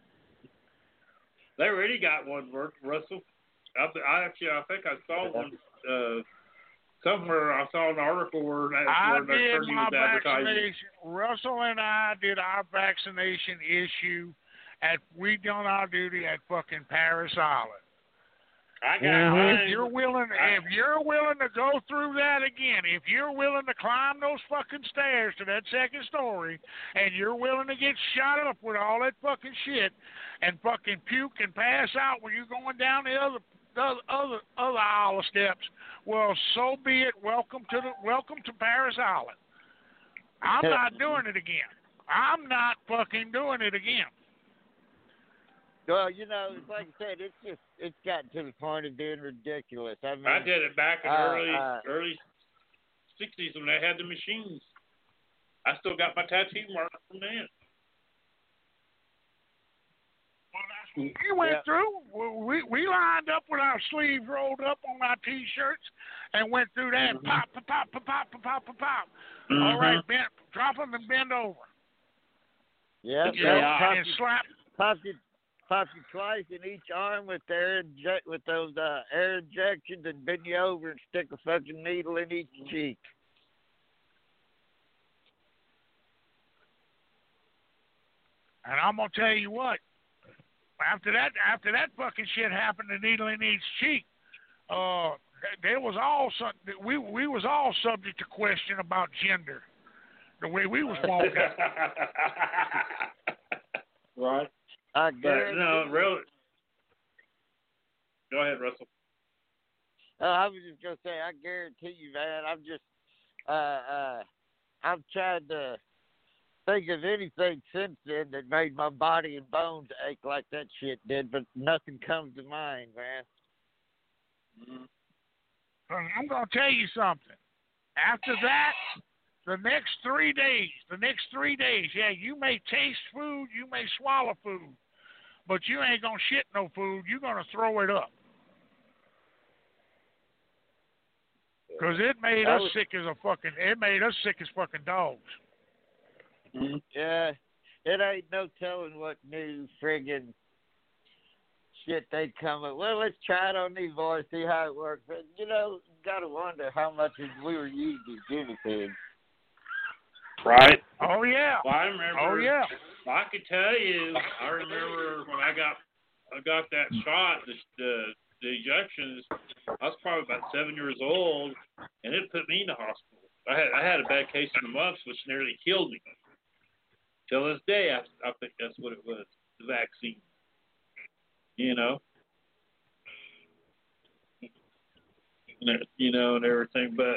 They already got one, Vir- Russell. I, I actually, I think I saw one uh, somewhere. I saw an article where that I where the did attorney my was advertising. vaccination. Russell and I did our vaccination issue at we done our duty at fucking Paris Island. I got. Mhm. If you're willing, I- if you're willing to go through that again, if you're willing to climb those fucking stairs to that second story, and you're willing to get shot up with all that fucking shit, and fucking puke and pass out when you're going down the other, the other, other aisle of steps, well, so be it. Welcome to the, welcome to Paris Island. I'm not doing it again. I'm not fucking doing it again. Well, you know, it's like I said, it's just it's gotten to the point of being ridiculous. I mean, I did it back in the uh, early uh, early sixties when they had the machines. I still got my tattoo mark from then. We went Yeah. through. We we lined up with our sleeves rolled up on our t-shirts and went through that. Mhm. Pop, pop, pop, pop, pop, pop, pop, pop, pop. Mhm. All right, bend, drop them and bend over. yeah, You Yeah. know, pop and you, slap. pop you, pop you twice in each arm with their inject with those uh, air injections, and bend you over and stick a fucking needle in each cheek. And I'm gonna tell you what. After that, after that fucking shit happened, the needle in each cheek. Uh, there was all some, we we was all subject to question about gender, the way we was walking. Right. I But guarantee. no, really. Go ahead, Russell. Uh, I was just gonna say, I guarantee you, man. I'm just, uh, uh, I'm trying to think of anything since then that made my body and bones ache like that shit did, but nothing comes to mind, man. Mm-hmm. I'm gonna tell you something. After that, the next three days, the next three days, yeah, you may taste food, you may swallow food, but you ain't gonna shit no food. You're gonna throw it up. Cause it made I us was- sick as a fucking. It made us sick as fucking dogs. Mm-hmm. Yeah, it ain't no telling what new friggin' shit they come up. Well, let's try it on these boys, see how it works. But, you know, gotta wonder how much we were used as guinea pigs. Right. Oh yeah. Well, I remember. Oh yeah. I could tell you. I remember when I got I got that shot, the the, the injections. I was probably about seven years old, and it put me in the hospital. I had I had a bad case of the mumps, which nearly killed me. Till this day, I, I think that's what it was, the vaccine. You know? You know, and everything. But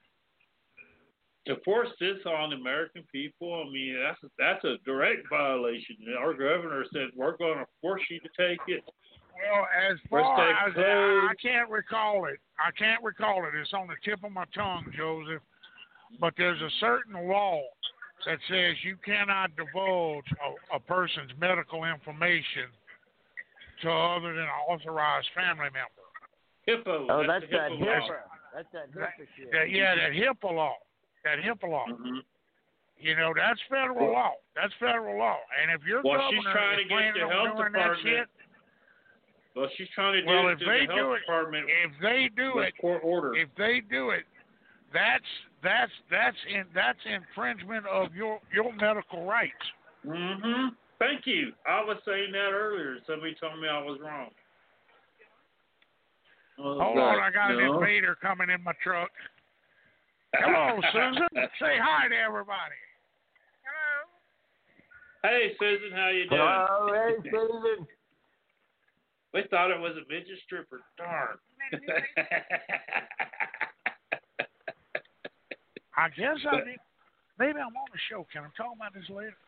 to force this on the American people, I mean, that's a, that's a direct violation. Our governor said, we're going to force you to take it. Well, as First far day as I, closed. I can't recall it. I can't recall it. It's on the tip of my tongue, Joseph. But there's a certain law that says you cannot divulge a, a person's medical information to other than an authorized family member. HIPAA. Oh, that's, the that HIPAA HIPAA. law. That's that HIPAA shit. That, yeah, that HIPAA law. That HIPAA law. Mm-hmm. You know, that's federal law. That's federal law. And if your Well, she's governor trying is to get planning the on health doing that department. shit, Well, she's trying to do well, it if to they the do health it, department if they do with it, court order. if they do it, that's that's that's in that's infringement of your your medical rights. Mm-hmm. Thank you. I was saying that earlier. Somebody told me I was wrong. Hold on, I got an no. invader coming in my truck. Hello, Susan. Say hi to everybody. Hello. Hey, Susan, how you doing? Oh, hey, Susan. We thought it was a midget stripper. Darn. I guess I did. Maybe I'm on the show. Can I talk about this later?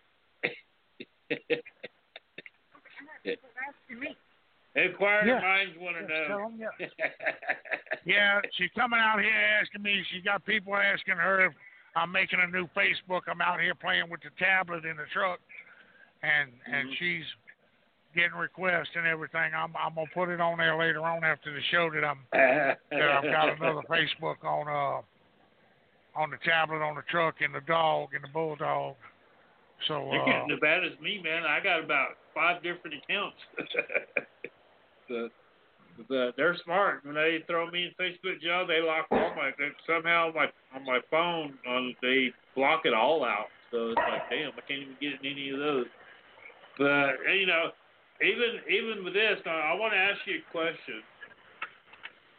Inquiring Yeah. minds want to Yes, tell know. 'em yes. Yeah, she's coming out here asking me. She got people asking her if I'm making a new Facebook. I'm out here playing with the tablet in the truck, and and Mhm. she's getting requests and everything. I'm I'm gonna put it on there later on after the show that I'm that I've got another Facebook on uh on the tablet, on the truck, and the dog and the bulldog. So You're uh, getting as bad as me, man. I got about five different accounts. the, the, they're smart. When they throw me in Facebook jail, they lock all my they, somehow my on my phone. On they block it all out. So it's like, damn, I can't even get in any of those. But you know, even even with this, I, I want to ask you a question.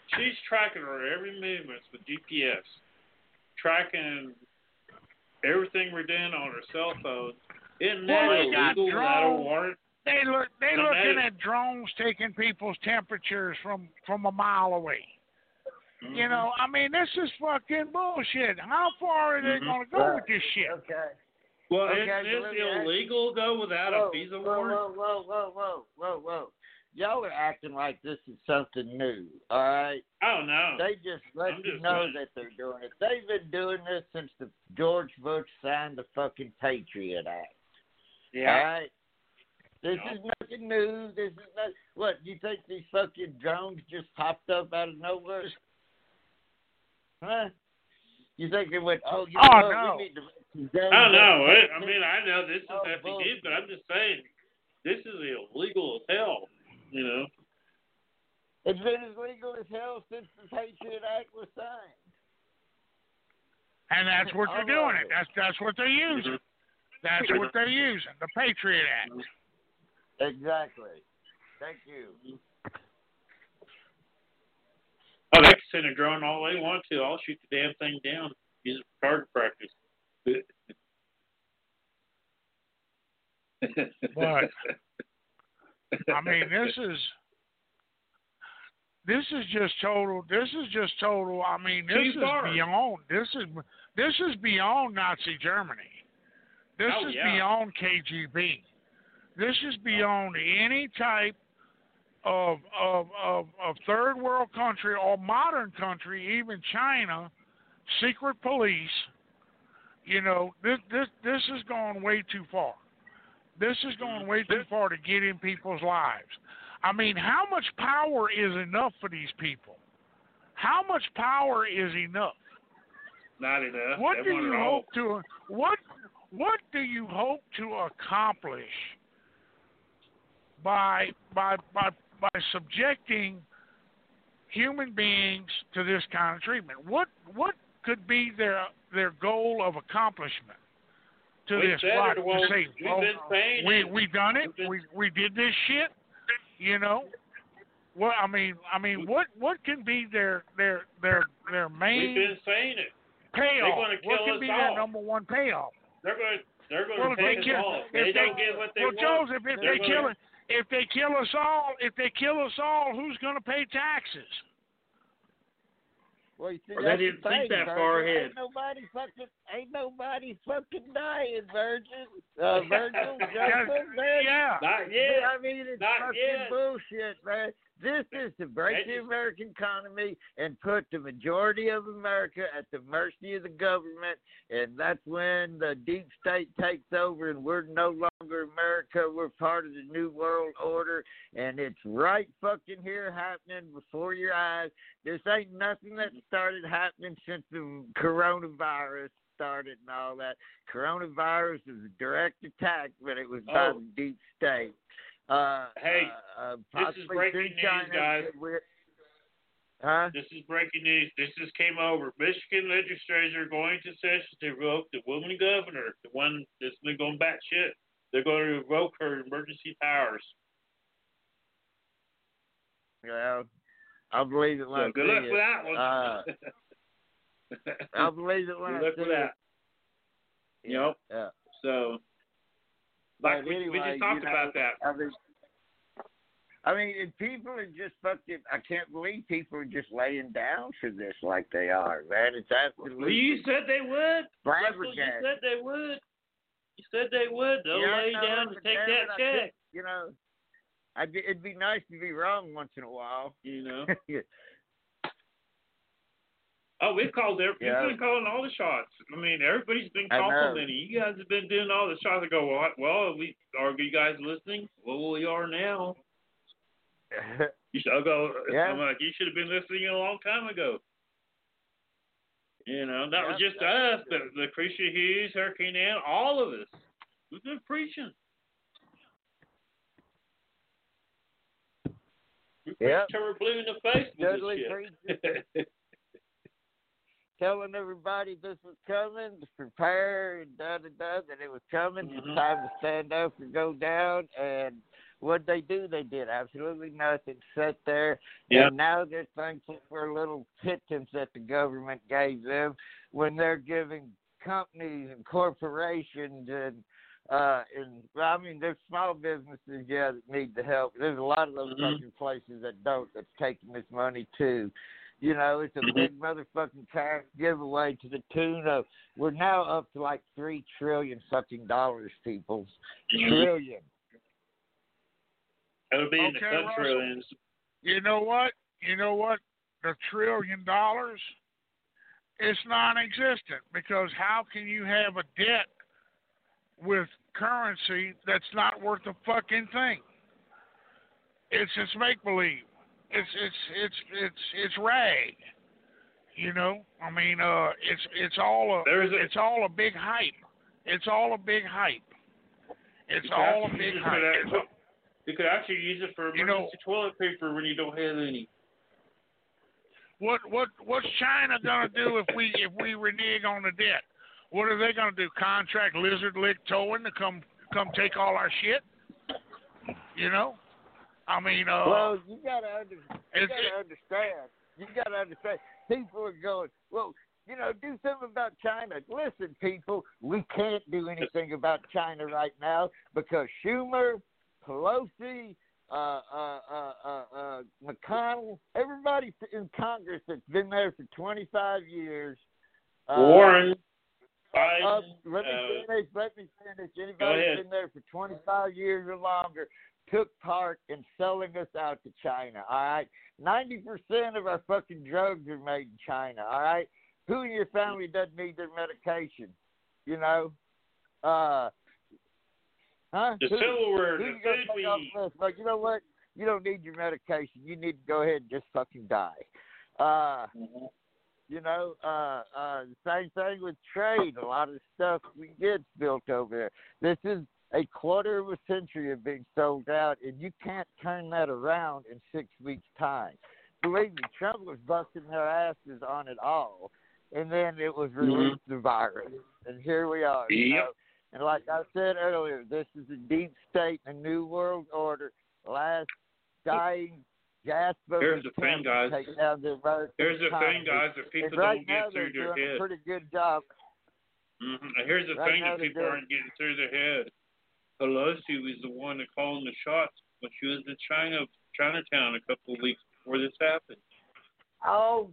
she's tracking her every movement with G P S, tracking everything we're doing on her cell phone. Isn't that Well, they got illegal without a drones. warrant? They look. They No, looking that- at drones taking people's temperatures from from a mile away. Mm-hmm. You know, I mean, this is fucking bullshit. How far are they Mhm. going to go with this shit? Okay. Well, Okay, isn't but this let me ask illegal though without whoa, a visa whoa, warrant? whoa, whoa, whoa, whoa, whoa, whoa. Y'all are acting like this is something new, all right? Oh no. They just let I'm you just know saying. that they're doing it. They've been doing this since the George Bush signed the fucking Patriot Act. All Yeah. right? This Yeah. is nothing new. This is not. What, you think these fucking drones just popped up out of nowhere? Huh? You think they went, oh, you know Oh, what? no. We need to make some drones Oh no. that- It, I mean, I know this is Oh, F D, bullshit. but I'm just saying this is illegal as hell. You know. It's been as legal as hell since the Patriot Act was signed. And that's what they're All doing. right. It. That's that's what they're using. Mhm. That's what they're using. The Patriot Act. Exactly. Thank you. Oh, they can send a drone all they want to. I'll shoot the damn thing down. Use it for target practice. But I mean, this is this is just total. This is just total. I mean, this Too is far. beyond. This is this is beyond Nazi Germany. This Oh, is yeah. beyond K G B. This is beyond any type of, of of of third world country or modern country, even China, secret police. You know, this this this is going way too far. This is going way too far to get in people's lives. I mean, how much power is enough for these people? How much power is enough? Not enough. What They do want you it all. hope to what what do you hope to accomplish by by by by subjecting human beings to this kind of treatment? What what could be their their goal of accomplishment to We this? said Like, it, well, to say, we've oh, been saying we it. we done it. We've been- We we did this shit. You know. What I mean, I mean, what what can be their their their their We've main been saying it. payoff? gonna What kill can us be their all. number one payoff? They're going. to They're going Well, to if they take us kill, all. if They they, don't get what they well, want. Joseph, if they're they gonna- kill, if they kill us all, if they kill us all, who's going to pay taxes? Well, you see, Well, they that's the didn't think thing, that Virgil. far ahead. Ain't nobody fucking, ain't nobody fucking dying, Virgin. Uh, Virgil, Joseph, man. Yeah. Not yet. I mean, it's Not fucking yet. bullshit, man. This is to break They the just- American economy and put the majority of America at the mercy of the government, and that's when the deep state takes over, and we're no longer America. We're part of the New World Order, and it's right fucking here happening before your eyes. This ain't nothing that started happening since the coronavirus started and all that. Coronavirus is a direct attack, but it was by Oh. the deep state. Uh, Hey, uh, uh, this is possibly breaking through news, China, guys. we're- Huh? This is breaking news. This just came over. Michigan legislators are going to session to revoke the woman governor, the one that's been going batshit. They're going to revoke her emergency powers. Well, I'll believe it when So I good see luck it. with that one. Uh, I'll believe it when good I luck see with it. that. Yep. Yeah. So, But like we, we anyway, just talked you know, about that. I mean, I mean, and people are just fucking. I can't believe people are just laying down for this like they are, man. It's absolutely. Well, you said they would. Russell, you flabbergasted. said they would. You said they would. They'll Yeah, I lay know, down but and take damn that it, I check. think, You know, I'd be, it'd be nice to be wrong once in a while. You know. Oh, we've called there. Yeah. We've been calling all the shots. I mean, everybody's been I know. complimenting. You guys have been doing all the shots. I go, what? Well, we are you guys listening? Well, we are now. You should I'll go. Yeah. I'm like, you should have been listening a long time ago. You know, that was Yeah, just that's us, the the Lucretia Hughes, Hurricane Ann, all of us. We've been preaching. We preached Yep. till we're blue in the face with Dudley this shit. Telling everybody this was coming, to prepare, and da da da, that it was coming. Mhm. It's time to stand up and go down. And What'd they do? They did absolutely nothing. Sat there, Yep. and now they're thankful for little pittance that the government gave them when they're giving companies and corporations and uh and I mean there's small businesses yeah that need the help. There's a lot of those Mhm. fucking places that don't that's taking this money too. You know, it's a Mhm. big motherfucking cash giveaway to the tune of we're now up to like three trillion fucking dollars, people. Mhm. Trillion. It'll be in the Okay, cut Russell. trillions. You know what? You know what? The trillion dollars is non-existent because how can you have a debt with currency that's not worth a fucking thing? It's just make believe. It's it's it's it's it's rag. You know, I mean, uh, it's it's all a There's a- it's all a big hype. It's all a big hype. It's You could all a actually big use it for hype. that- It's a- You could actually use it for You emergency know- toilet paper when you don't have any. What what what's China gonna do if we if we renege on the debt? What are they gonna do? Contract Lizard Lick Towing to come come take all our shit? You know, I mean, uh, Well, you gotta under, you it's, gotta understand. You gotta understand. People are going, well, you know, do something about China. Listen, people, we can't do anything about China right now because Schumer, Pelosi, uh, uh, uh, uh, uh, McConnell, everybody in Congress that's been there for twenty-five years. Uh, Warren, uh, Biden, let me uh, finish. Let me finish. Go Anybody ahead. that's been there for twenty-five years or longer took part in selling us out to China. All right, ninety percent of our fucking drugs are made in China. All right, who in your family doesn't need their medication? You know, uh, huh? the Who- Civil War, who the you gonna food take off we the list? Like, you know what? You don't need your medication. You need to go ahead and just fucking die. Uh, Mhm. You know, uh, uh, same thing with trade. A lot of stuff we get built over there. This is a quarter of a century of being sold out, and you can't turn that around in six weeks' time. Believe me, Trump was busting their asses on it all, and then it was released the virus, and here we are. You Yep. know? And like I said earlier, this is a deep state, a new world order, last dying gas Here's the thing, guys. take down the American Here's the thing, economy. guys, that people And right don't now get through they're their doing a head. pretty good job. hmm Here's the Right thing now that they're people doing- aren't getting through their head. Pelosi was the one that calling the shots when she was in China, Chinatown a couple of weeks before this happened. Oh,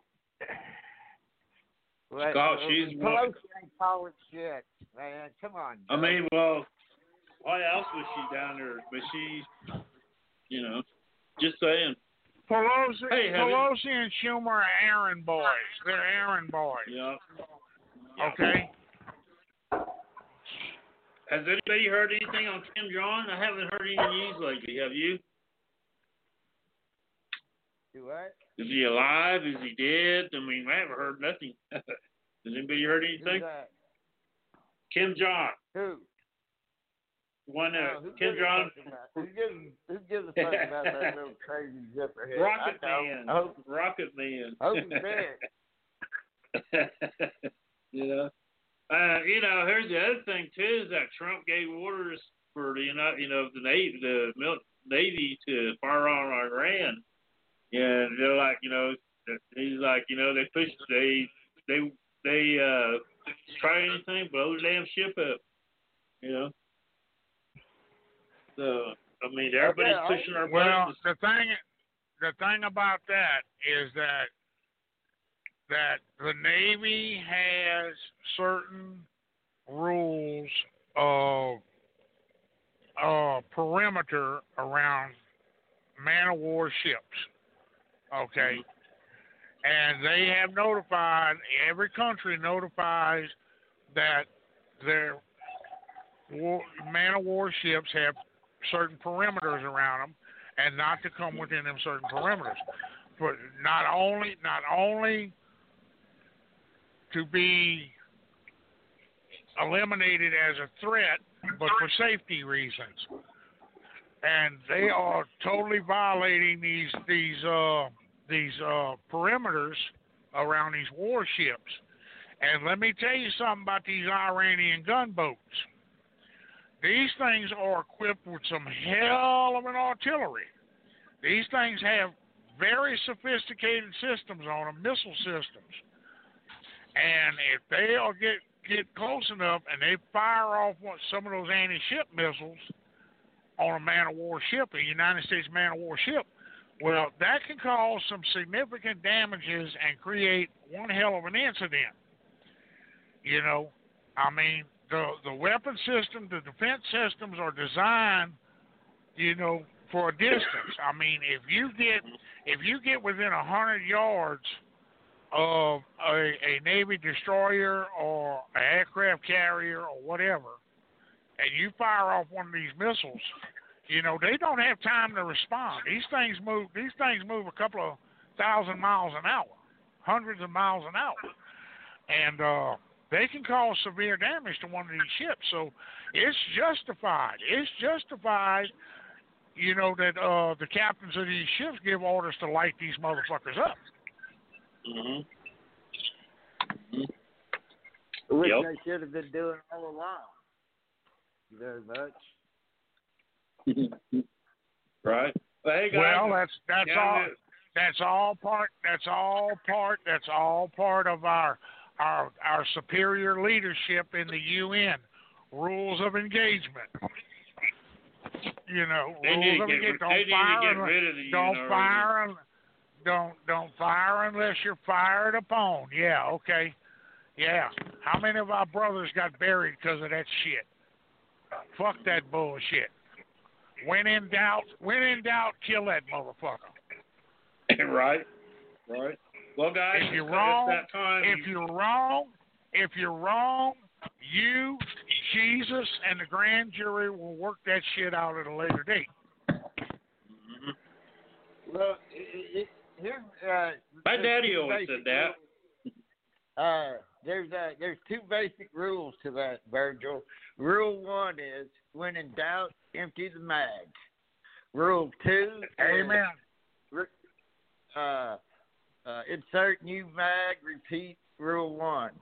well, God, she's one. Pelosi ain't calling shit, man. Come on. I Joe. mean, well, why else was she down there? But she, you know, just saying. Pelosi, Hey, have you- Pelosi and Schumer are errand boys. They're errand boys. Yeah. Okay. Has anybody heard anything on Kim Jong? I haven't heard any news lately. Have you? Do what? Is he alive? Is he dead? I mean, I haven't heard nothing. Has anybody heard Who's anything? that? Kim Jong. Who? One Oh, uh, who Kim gives a Jong. fuck about- Who gives, who gives a fuck about that little crazy zipper head? Rocket I know. Man. I hope, Rocket Man. I hope he's dead. you know. Uh, you know, here's the other thing too is that Trump gave orders for the you know, you know the Navy, the mil- Navy to fire on Iran, and they're like, you know, he's like, you know, they push, they, they, they uh, try anything, blow the damn ship up, you know. So I mean, everybody's Okay, pushing our Well, buttons. the thing, the thing about that is that that the Navy has certain rules of uh, perimeter around man of war ships. Okay, and they have notified every country notifies that their war, man of war ships have certain perimeters around them, and not to come within them certain perimeters. But not only not only to be eliminated as a threat, but for safety reasons. And they are totally violating these these uh, these uh, perimeters around these warships. And let me tell you something about these Iranian gunboats. these things are equipped with some hell of an artillery. These things have very sophisticated systems on them, missile systems. And if they all get get close enough and they fire off one, some of those anti-ship missiles on a man-of-war ship, a United States man-of-war ship, well, that can cause some significant damages and create one hell of an incident. You know, I mean, the the weapon system, the defense systems are designed, you know, for a distance. I mean, if you get if you get within a hundred yards of a, a Navy destroyer or an aircraft carrier or whatever, and you fire off one of these missiles, you know, they don't have time to respond. These things move. These things move a couple of thousand miles an hour, hundreds of miles an hour, and uh, they can cause severe damage to one of these ships. So it's justified. It's justified. You know that uh, the captains of these ships give orders to light these motherfuckers up. Mm-hmm. Which Yep. they should have been doing all along. Very much. Right. Well, hey, guys. Well, that's that's Yeah, all. man. That's all part. That's all part. That's all part of our our our superior leadership in the U N. Rules of engagement. You know, They rules need to of get, engagement. they Don't need to fire. get unless- rid of the Don't U N fire. un- Don't don't fire unless you're fired upon. Yeah. Okay. Yeah. How many of our brothers got buried because of that shit? Fuck that bullshit. When in doubt, when in doubt, kill that motherfucker. right. Right. Well, guys, If you're it's wrong, that time. if you're wrong, if you're wrong, you, Jesus, and the grand jury will work that shit out at a later date. Mhm. Well, it, it, here, uh, My there's daddy two always basic said that. rules. Uh, there's uh, there's two basic rules to that, Virgil. Rule one is, when in doubt, empty the mag. Rule two, Amen. Is, uh, uh, insert new mag. Repeat rule one.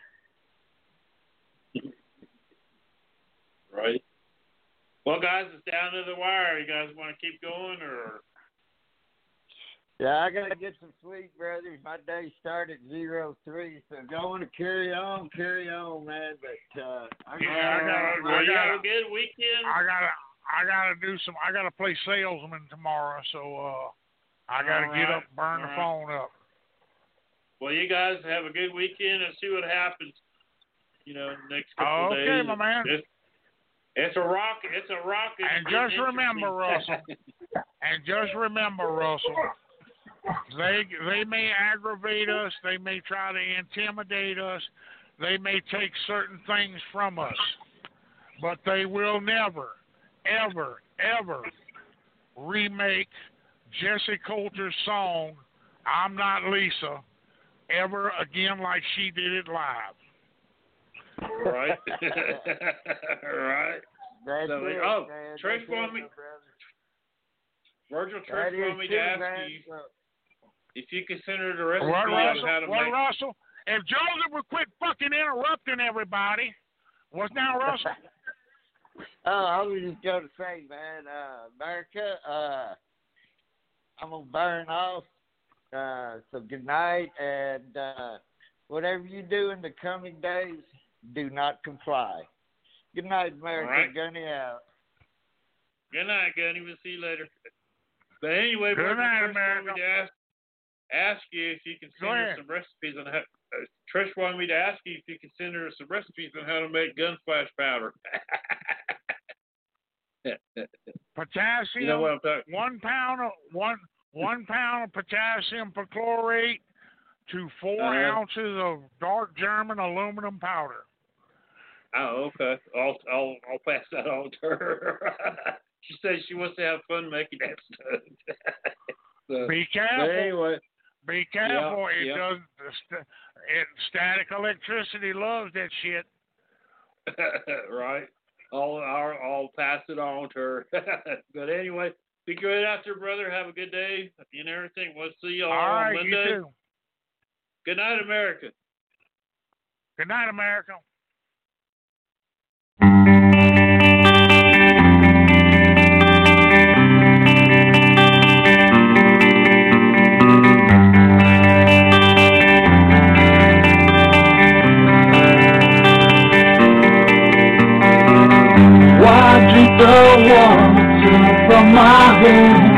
Right. Well, guys, it's down to the wire. You guys want to keep going, or? Yeah, I gotta get some sleep, brothers. My day started at zero three, so if y'all want to carry on, carry on, man. But uh, I Yeah, I gotta- well, you gotta- have a good weekend. I gotta, I gotta do some. I gotta play salesman tomorrow, so uh, I gotta All get right, up, and burn all the right. phone up. Well, you guys have a good weekend and see what happens. You know, next couple of days. Okay, my man. It's, it's a rock. It's a rock. And just remember, Russell. And just remember, Russell, they they may aggravate us, they may try to intimidate us, they may take certain things from us, but they will never, ever, ever remake Jesse Coulter's song, I'm Not Lisa, ever again like she did it live. Right. right. That's So, it, oh, man. Trish That's wanted it, me- my brother. Virgil That Trish is wanted me too, to ask man. you So- if you consider the recipe What, on Russell? how to What, make. Russell? If Joseph would quit fucking interrupting everybody, what's now, Russell? Oh, I was just going to say, man, uh, America, uh, I'm going to burn off. Uh, so good night, and uh, whatever you do in the coming days, do not comply. Good night, America. All right. Gunny out. Good night, Gunny. We'll see you later. But anyway, Good Virgil night, Trish America. wanted me to ask, ask you if you can Go send her ahead. some recipes on how. Uh, Trish wanted me to ask you if you can send her some recipes on how to make gun flash powder. Potassium, you know what I'm talking? one pound of one one pound of potassium perchlorate to four Uh-huh. ounces of dark German aluminum powder. Oh, okay. I'll I'll I'll pass that on to her. She says she wants to have fun making that stuff. So, Be but careful. anyway, Be careful. Yeah, it yeah. does. It, static electricity loves that shit. right. I'll, I'll I'll pass it on to her. But anyway, be good out there, brother. Have a good day and everything. We'll see you all, All on right, Monday. you too. Good night, America. Good night, America. my home.